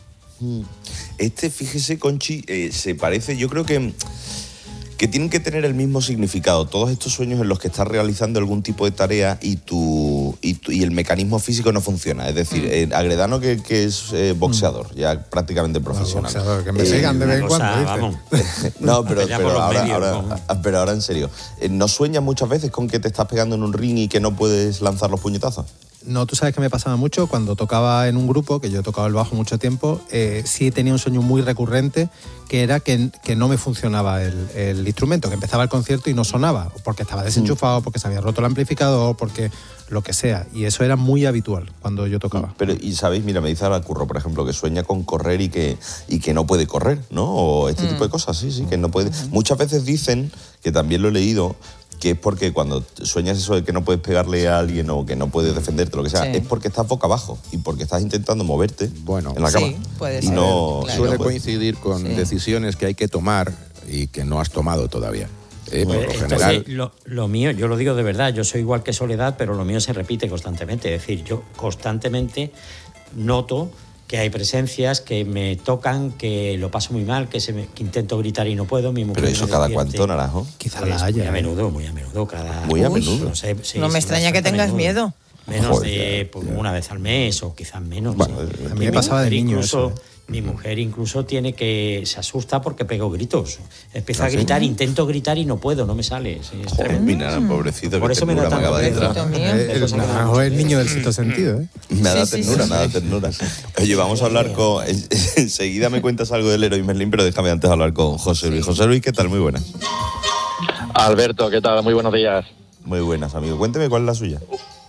Fíjese, Conchi, se parece, yo creo que tienen que tener el mismo significado. Todos estos sueños en los que estás realizando algún tipo de tarea y el mecanismo físico no funciona. Es decir, Agredano, que es boxeador, ya prácticamente profesional. Boxeador, que me sigan de vez en cuando. No, pero ahora en serio. ¿No sueñas muchas veces con que te estás pegando en un ring y que no puedes lanzar los puñetazos? No, tú sabes que me pasaba mucho cuando tocaba en un grupo, que yo tocaba el bajo mucho tiempo, sí tenía un sueño muy recurrente, que era que no me funcionaba el instrumento, que empezaba el concierto y no sonaba, porque estaba desenchufado, porque se había roto el amplificador, porque lo que sea, y eso era muy habitual cuando yo tocaba. Pero, y sabéis, mira, me dice ahora Curro, por ejemplo, que sueña con correr y que no puede correr, ¿no? O este tipo de cosas, sí, que no puede. Muchas veces dicen, que también lo he leído, que es porque cuando sueñas eso de que no puedes pegarle a alguien o que no puedes defenderte, lo que sea, es porque estás boca abajo y porque estás intentando moverte en la cama. Puede ser. Suele coincidir con decisiones que hay que tomar y que no has tomado todavía. Por lo general. Lo mío, yo lo digo de verdad, yo soy igual que Soledad, pero lo mío se repite constantemente. Es decir, yo constantemente noto que hay presencias que me tocan, que lo paso muy mal, que intento gritar y no puedo. Mi mujer. Pero eso cada cuánto, Naranjo. Quizás la haya. Muy a menudo. Muy a menudo. No sé, no me extraña que tengas miedo. Menos de una vez al mes o quizás menos. Bueno, a mí me pasaba de niño eso. Mi mujer incluso se asusta porque pego gritos. Empieza a gritar, intento gritar y no puedo, no me sale. Sí, mira, pobrecito. Por eso me da tanto El Naranjo es el niño del sexto sentido, ¿eh? Me da ternura. Oye, vamos a hablar con... Enseguida me cuentas algo del Leroy Merlin, pero déjame antes hablar con José Luis. José Luis, ¿qué tal? Muy buenas. Alberto, ¿qué tal? Muy buenos días. Muy buenas, amigo. Cuénteme cuál es la suya.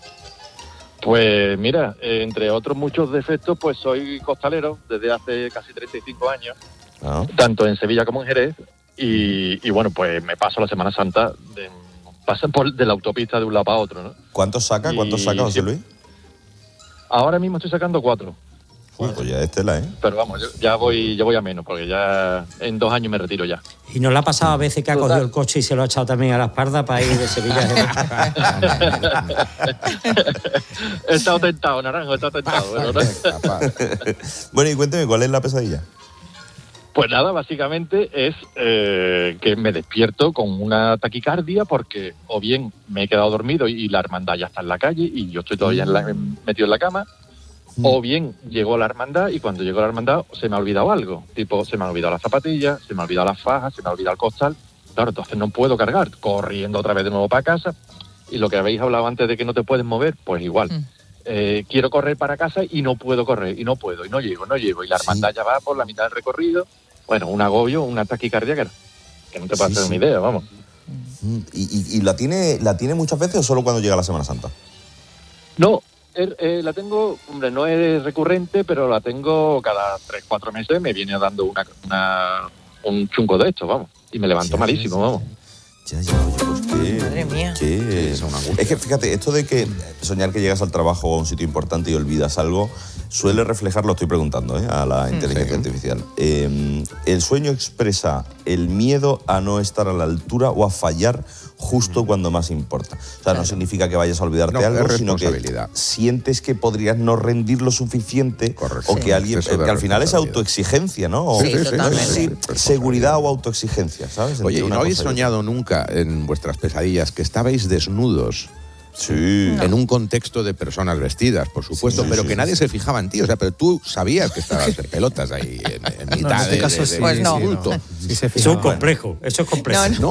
Pues mira, entre otros muchos defectos, pues soy costalero desde hace casi 35 años, tanto en Sevilla como en Jerez, y bueno, pues me paso la Semana Santa de la autopista de un lado para otro, ¿no? ¿Cuántos saca, José Luis? Ahora mismo estoy sacando 4. Pues ya es tela, ¿eh? Pero vamos, yo voy a menos, porque ya en 2 años me retiro ya. ¿Y no le ha pasado a veces que ha cogido el coche y se lo ha echado también a la espalda para ir de Sevilla a Jerez? He estado tentado, Naranjo, he estado tentado. Bueno, y cuénteme, ¿cuál es la pesadilla? Pues nada, básicamente es que me despierto con una taquicardia porque o bien me he quedado dormido y la hermandad ya está en la calle y yo estoy todavía metido en la cama, o bien llegó la hermandad y cuando llegó la hermandad se me ha olvidado algo, tipo se me han olvidado las zapatillas, se me ha olvidado las fajas, se me ha olvidado el costal. Claro, entonces no puedo cargar, corriendo otra vez de nuevo para casa. Y lo que habéis hablado antes de que no te puedes mover, pues igual. Quiero correr para casa y no puedo correr, y no puedo, y no llego. Y la hermandad ya va por la mitad del recorrido. bueno, un agobio, una taquicardia que no te puedes hacer una idea, vamos. ¿Y la tiene muchas veces o solo cuando llega la Semana Santa? No, la tengo, hombre, no es recurrente, pero la tengo cada 3-4 meses, me viene dando un chungo de esto, vamos, y me levanto malísimo, vamos. Madre mía. Es que fíjate, esto de que soñar que llegas al trabajo o a un sitio importante y olvidas algo, suele reflejar, lo estoy preguntando a la inteligencia artificial. El sueño expresa el miedo a no estar a la altura o a fallar justo cuando más importa. O sea, no significa que vayas a olvidarte algo, sino que sientes que podrías no rendir lo suficiente. Correcto. O que alguien, que al final es autoexigencia, ¿no? O, no sé si seguridad o autoexigencia, ¿sabes? Oye, ¿y no habéis soñado nunca en vuestras pesadillas que estabais desnudos? Sí. En un contexto de personas vestidas, por supuesto, pero que nadie se fijaba en ti. O sea, pero tú sabías que estabas en pelotas ahí, en mitad de pues no. culto. Eso es complejo, eso es complejo. No.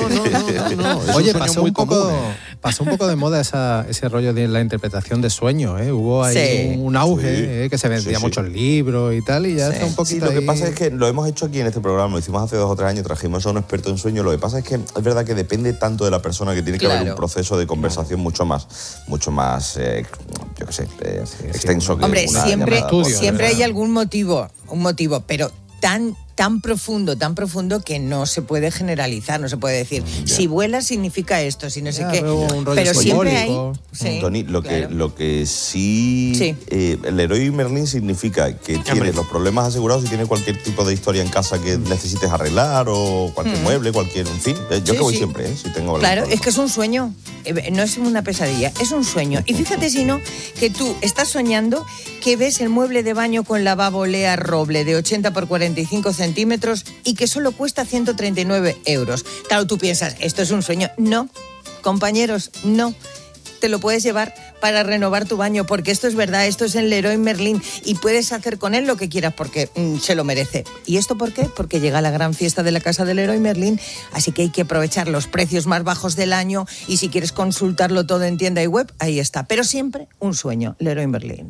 Oye, pasó un poco de moda ese rollo de la interpretación de sueños, ¿eh? Hubo ahí un auge, que se vendía mucho el libro y tal, y ya está un poquito. Sí, lo que pasa es que lo hemos hecho aquí en este programa, lo hicimos hace 2 o 3 años, trajimos a un experto en sueños. Lo que pasa es que es verdad que depende tanto de la persona que tiene que haber un proceso de conversación mucho más yo qué sé, extenso que hombre, una siempre hay algún motivo, pero tan profundo que no se puede generalizar, no se puede decir si vuelas significa esto, si no sé qué, pero siempre hay. Sí, Tony, lo que sí, el Leroy Merlin significa que tienes los problemas asegurados y tienes cualquier tipo de historia en casa que necesites arreglar o cualquier mueble, cualquier, en fin, yo que voy siempre, si tengo. Claro, es que es un sueño, no es una pesadilla, es un sueño. Y fíjate si no, que tú estás soñando que ves el mueble de baño con lavabo Lea Roble de 80 por 45 centímetros y que solo cuesta 139 euros. Claro, tú piensas, esto es un sueño. No, compañeros, no. Te lo puedes llevar para renovar tu baño, porque esto es verdad, esto es en Leroy Merlin y puedes hacer con él lo que quieras porque se lo merece. ¿Y esto por qué? Porque llega la gran fiesta de la casa de Leroy Merlin, así que hay que aprovechar los precios más bajos del año y si quieres consultarlo todo en tienda y web, ahí está. Pero siempre un sueño, Leroy Merlin.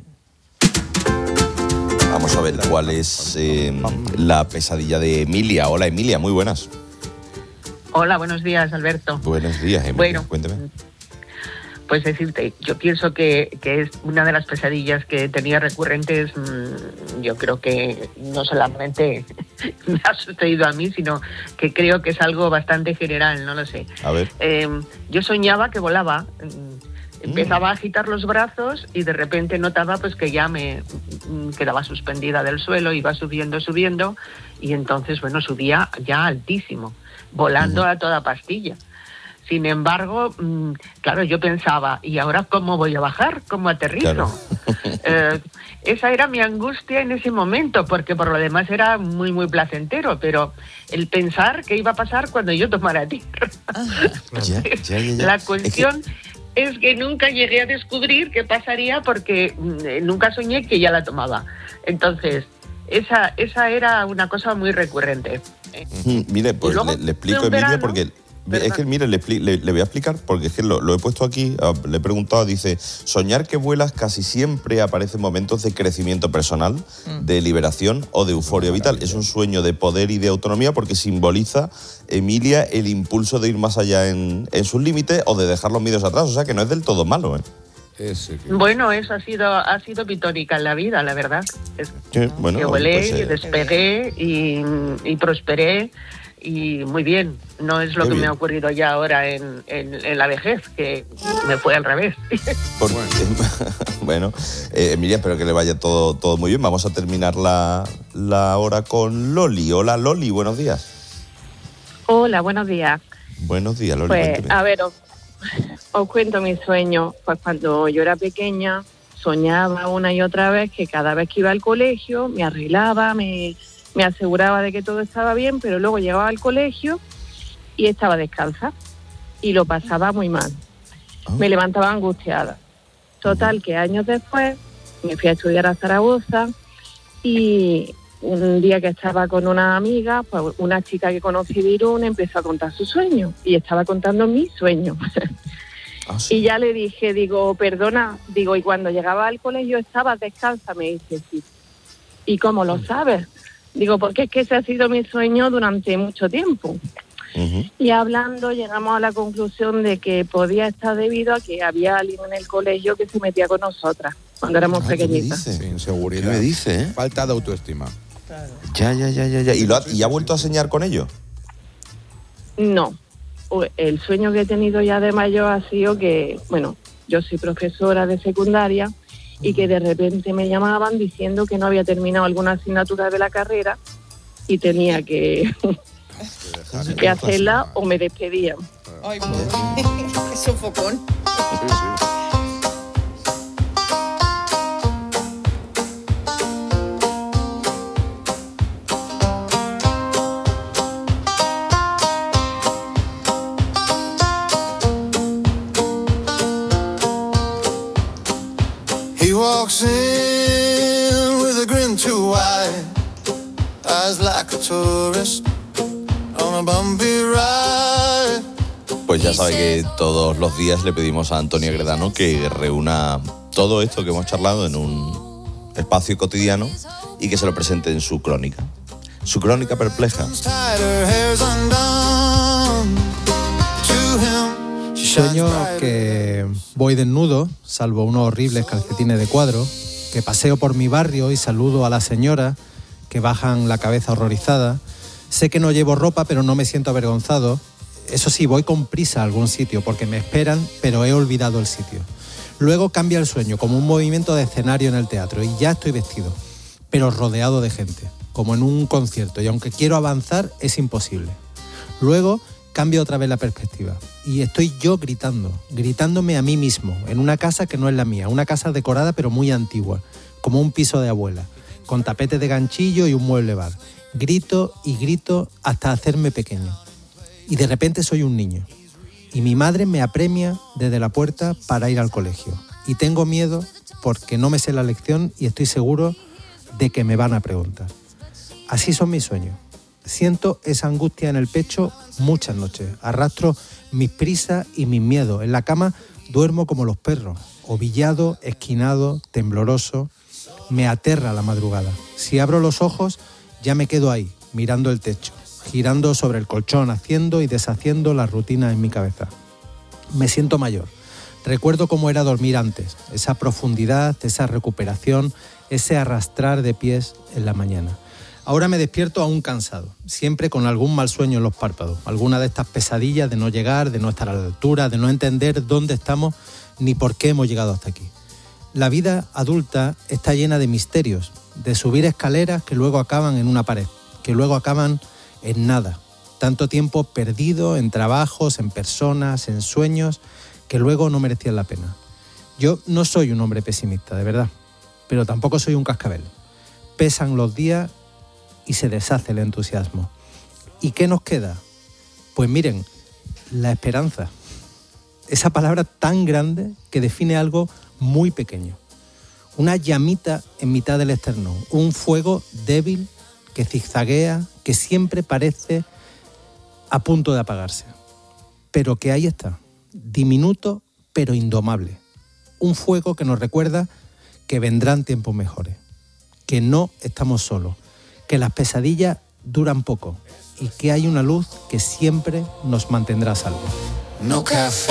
Vamos a ver cuál es la pesadilla de Emilia. Hola, Emilia, muy buenas. Hola, buenos días, Alberto. Buenos días, Emilia. Bueno, cuéntame. Pues decirte, yo pienso que es una de las pesadillas que tenía recurrentes. Yo creo que no solamente me ha sucedido a mí, sino que creo que es algo bastante general, no lo sé. A ver. Yo soñaba que volaba. Empezaba a agitar los brazos y de repente notaba pues que ya me quedaba suspendida del suelo, iba subiendo y entonces, bueno, subía ya altísimo, volando a toda pastilla. Sin embargo, claro, yo pensaba, ¿y ahora cómo voy a bajar? ¿Cómo aterrizo? Claro. Esa era mi angustia en ese momento, porque por lo demás era muy, muy placentero, pero el pensar qué iba a pasar cuando yo tomara tierra. La cuestión es que nunca llegué a descubrir qué pasaría porque nunca soñé que ya la tomaba. Entonces, esa era una cosa muy recurrente. Mire, pues le explico a Emilia porque... Es que, mire, le voy a explicar, porque es que lo he puesto aquí, le he preguntado, dice, soñar que vuelas casi siempre aparece en momentos de crecimiento personal, de liberación o de euforia vital. Es un sueño de poder y de autonomía porque simboliza, Emilia, el impulso de ir más allá en sus límites o de dejar los miedos atrás, o sea que no es del todo malo, ¿eh? Bueno, eso ha sido mi tónica en la vida, la verdad. Que volé, pues, despegué y prosperé. Y muy bien, no es lo que me ha ocurrido ya ahora en la vejez, que me fue al revés. Bueno, Emilia, espero que le vaya todo muy bien. Vamos a terminar la hora con Loli. Hola, Loli, buenos días. Hola, buenos días. Buenos días, Loli. Pues, a ver, os cuento mi sueño. Pues cuando yo era pequeña, soñaba una y otra vez que cada vez que iba al colegio me arreglaba, me aseguraba de que todo estaba bien, pero luego llegaba al colegio y estaba descalza y lo pasaba muy mal. Me levantaba angustiada. Total, que años después me fui a estudiar a Zaragoza y un día que estaba con una amiga, pues una chica que conocí de Irún empezó a contar su sueño y estaba contando mi sueño. Y ya le dije, perdona, y cuando llegaba al colegio estabas descalza, me dice, sí. ¿Y cómo lo sabes? Digo, porque es que ese ha sido mi sueño durante mucho tiempo. Y hablando llegamos a la conclusión de que podía estar debido a que había alguien en el colegio que se metía con nosotras cuando éramos pequeñitas. Sí, inseguridad. ¿Qué me dice? Falta de autoestima. Ya. ¿Y ha vuelto a soñar con ello? No. El sueño que he tenido ya de mayor ha sido que, bueno, yo soy profesora de secundaria y que de repente me llamaban diciendo que no había terminado alguna asignatura de la carrera y tenía que hacerla o me despedían. Ay, qué sofocón. He walks in with a grin too wide, eyes like a tourist on a bumpy ride. Pues ya sabe que todos los días le pedimos a Antonia Gredano que reúna todo esto que hemos charlado en un espacio cotidiano y que se lo presente en su crónica. Su crónica perpleja. Sueño que voy desnudo, salvo unos horribles calcetines de cuadro, que paseo por mi barrio y saludo a las señoras que bajan la cabeza horrorizada. Sé que no llevo ropa, pero no me siento avergonzado. Eso sí, voy con prisa a algún sitio porque me esperan, pero he olvidado el sitio. Luego cambia el sueño, como un movimiento de escenario en el teatro, y ya estoy vestido, pero rodeado de gente, como en un concierto, y aunque quiero avanzar, es imposible. Luego cambia otra vez la perspectiva, y estoy yo gritándome a mí mismo, en una casa que no es la mía, una casa decorada pero muy antigua, como un piso de abuela, con tapete de ganchillo y un mueble bar. Grito y grito hasta hacerme pequeño. Y de repente soy un niño. Y mi madre me apremia desde la puerta para ir al colegio. Y tengo miedo porque no me sé la lección y estoy seguro de que me van a preguntar. Así son mis sueños. Siento esa angustia en el pecho muchas noches. Arrastro mis prisas y mis miedos. En la cama duermo como los perros, ovillado, esquinado, tembloroso. Me aterra la madrugada. Si abro los ojos, ya me quedo ahí, mirando el techo, girando sobre el colchón, haciendo y deshaciendo las rutinas en mi cabeza. Me siento mayor. Recuerdo cómo era dormir antes, esa profundidad, esa recuperación, ese arrastrar de pies en la mañana. Ahora me despierto aún cansado, siempre con algún mal sueño en los párpados, alguna de estas pesadillas de no llegar, de no estar a la altura, de no entender dónde estamos ni por qué hemos llegado hasta aquí. La vida adulta está llena de misterios, de subir escaleras que luego acaban en una pared, que luego acaban en nada. Tanto tiempo perdido en trabajos, en personas, en sueños, que luego no merecían la pena. Yo no soy un hombre pesimista, de verdad, pero tampoco soy un cascabel. Pesan los días y se deshace el entusiasmo. ¿Y qué nos queda? Pues miren, la esperanza. Esa palabra tan grande que define algo muy pequeño. Una llamita en mitad del esternón, un fuego débil que zigzaguea, que siempre parece a punto de apagarse. Pero que ahí está, diminuto pero indomable. Un fuego que nos recuerda que vendrán tiempos mejores, que no estamos solos, que las pesadillas duran poco y que hay una luz que siempre nos mantendrá a salvo. No café.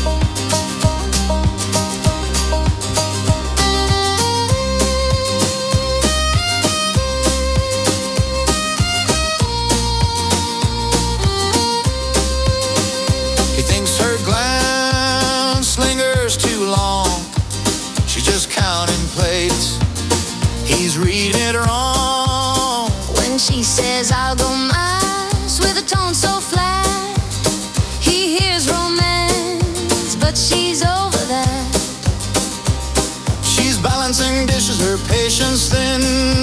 He thinks her glance lingers too long. She's just counting plates. He's reading it wrong. When she says I'll go miles with a tone so flat, he hears romance, but she's over that. She's balancing dishes, her patience thin,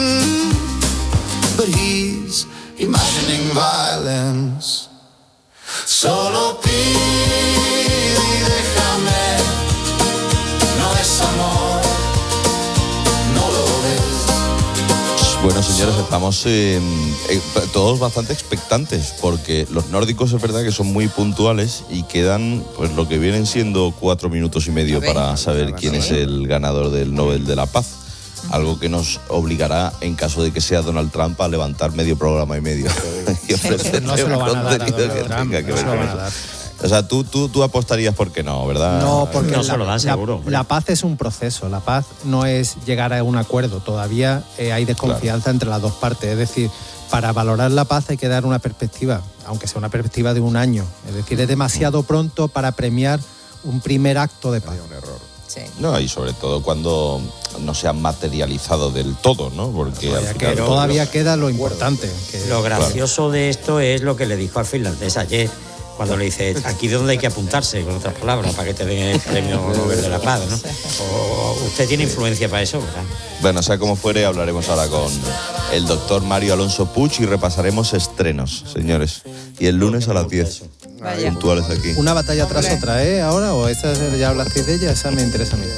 but he's imagining violence. Solo pide y déjame, no es amor, no lo ves. Bueno, señores, estamos todos bastante expectantes porque los nórdicos es verdad que son muy puntuales y quedan pues lo que vienen siendo 4 minutos y medio para saber quién es el ganador del Nobel de la Paz. Algo que nos obligará, en caso de que sea Donald Trump, a levantar medio programa y medio. Y No se lo van a dar a Donald Trump, no se lo van a dar. O sea, tú apostarías porque no, ¿verdad? No, porque no se lo dan seguro. La paz es un proceso, la paz no es llegar a un acuerdo, todavía hay desconfianza entre las dos partes, es decir, para valorar la paz hay que dar una perspectiva, aunque sea una perspectiva de un año, es decir, es demasiado pronto para premiar un primer acto de paz. Un error. Sí. No, y sobre todo cuando no se ha materializado del todo, ¿no? Porque al final, todavía queda lo importante. Lo gracioso de esto es lo que le dijo al finlandés ayer, cuando le dice, aquí es donde hay que apuntarse, con otras palabras, para que te den el premio Nobel de la Paz, ¿no? O usted tiene influencia para eso, ¿verdad? Bueno, sea como fuere, hablaremos ahora con el doctor Mario Alonso Puig y repasaremos estrenos, señores. Y el lunes a las 10, puntuales aquí. Una batalla tras otra, ¿eh? Ahora, o esa ya hablasteis de ella, esa me interesa a mí.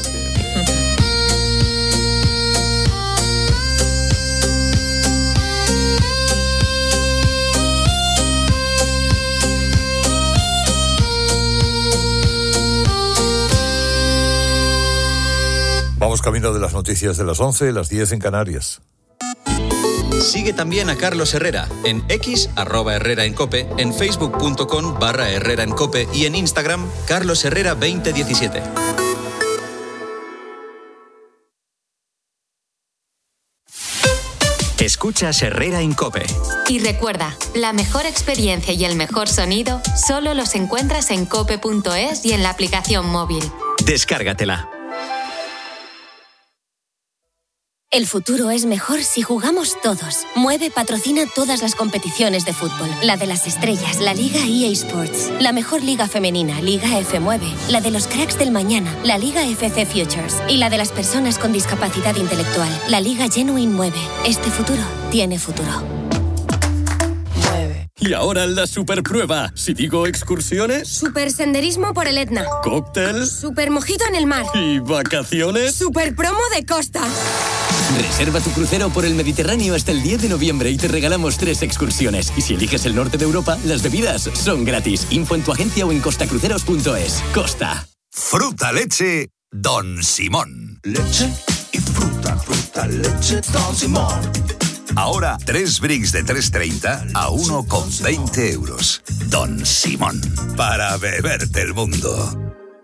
Vamos camino de las noticias de las 11, las 10 en Canarias. Sigue también a Carlos Herrera en X, @HerreraEnCope, en facebook.com/HerreraEnCope y en Instagram, carlosherrera2017. Escuchas Herrera en COPE. Y recuerda, la mejor experiencia y el mejor sonido solo los encuentras en cope.es y en la aplicación móvil. Descárgatela. El futuro es mejor si jugamos todos. Mueve patrocina todas las competiciones de fútbol. La de las estrellas, la Liga EA Sports. La mejor liga femenina, Liga F Mueve. La de los cracks del mañana, la Liga FC Futures. Y la de las personas con discapacidad intelectual, la Liga Genuine Mueve. Este futuro tiene futuro. Y ahora la superprueba. Si digo excursiones... Supersenderismo por el Etna. Cóctel. Supermojito en el mar. ¿Y vacaciones? Superpromo de costa. Reserva tu crucero por el Mediterráneo hasta el 10 de noviembre y te regalamos 3 excursiones. Y si eliges el norte de Europa, las bebidas son gratis. Info en tu agencia o en costacruceros.es. Costa. Fruta leche Don Simón. Leche y fruta, fruta, leche Don Simón. Ahora 3 bricks de 3,30 a 1,20 euros. Don Simón. Para beberte el mundo.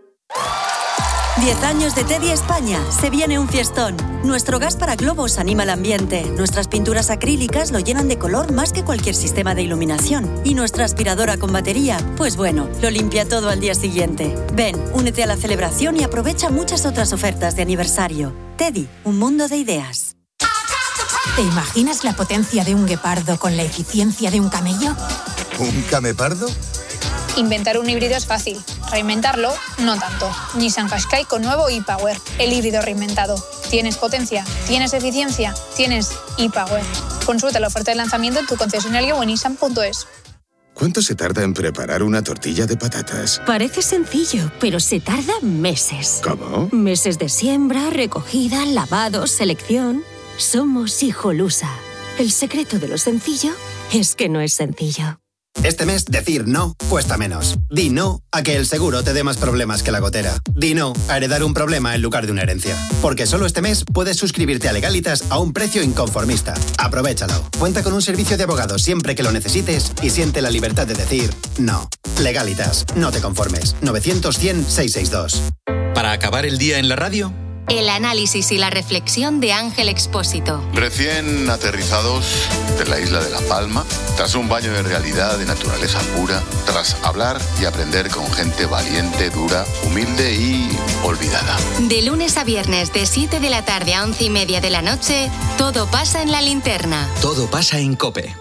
10 años de Teddy España. Se viene un fiestón. Nuestro gas para globos anima el ambiente. Nuestras pinturas acrílicas lo llenan de color más que cualquier sistema de iluminación. Y nuestra aspiradora con batería, pues bueno, lo limpia todo al día siguiente. Ven, únete a la celebración y aprovecha muchas otras ofertas de aniversario. Teddy, un mundo de ideas. ¿Te imaginas la potencia de un guepardo con la eficiencia de un camello? ¿Un camepardo? Inventar un híbrido es fácil, reinventarlo no tanto. Nissan Qashqai con nuevo e-Power, el híbrido reinventado. ¿Tienes potencia? ¿Tienes eficiencia? ¿Tienes e-Power? Consulta la oferta de lanzamiento en tu concesionario o en nissan.es. ¿Cuánto se tarda en preparar una tortilla de patatas? Parece sencillo, pero se tarda meses. ¿Cómo? Meses de siembra, recogida, lavado, selección. Somos Hijolusa. El secreto de lo sencillo es que no es sencillo. Este mes, decir no cuesta menos. Di no a que el seguro te dé más problemas que la gotera. Di no a heredar un problema en lugar de una herencia. Porque solo este mes puedes suscribirte a Legalitas a un precio inconformista. Aprovéchalo. Cuenta con un servicio de abogados siempre que lo necesites y siente la libertad de decir no. Legalitas. No te conformes. 900-100-662. Para acabar el día en la radio... El análisis y la reflexión de Ángel Expósito. Recién aterrizados de la isla de La Palma, tras un baño de realidad, de naturaleza pura, tras hablar y aprender con gente valiente, dura, humilde y olvidada. De lunes a viernes, de 7 de la tarde a 11:30 de la noche, todo pasa en La Linterna. Todo pasa en COPE.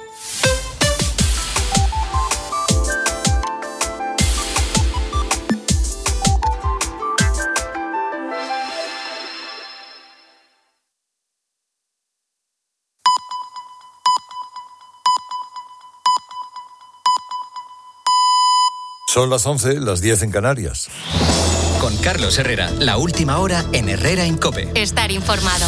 Son las 11, las 10 en Canarias. Con Carlos Herrera, la última hora en Herrera en COPE. Estar informado.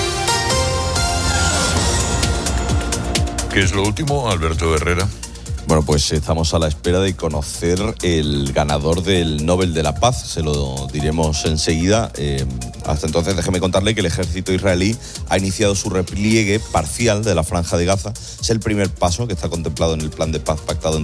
¿Qué es lo último, Alberto Herrera? Bueno, pues estamos a la espera de conocer el ganador del Nobel de la Paz. Se lo diremos enseguida. Hasta entonces, déjeme contarle que el ejército israelí ha iniciado su repliegue parcial de la Franja de Gaza. Es el primer paso que está contemplado en el plan de paz pactado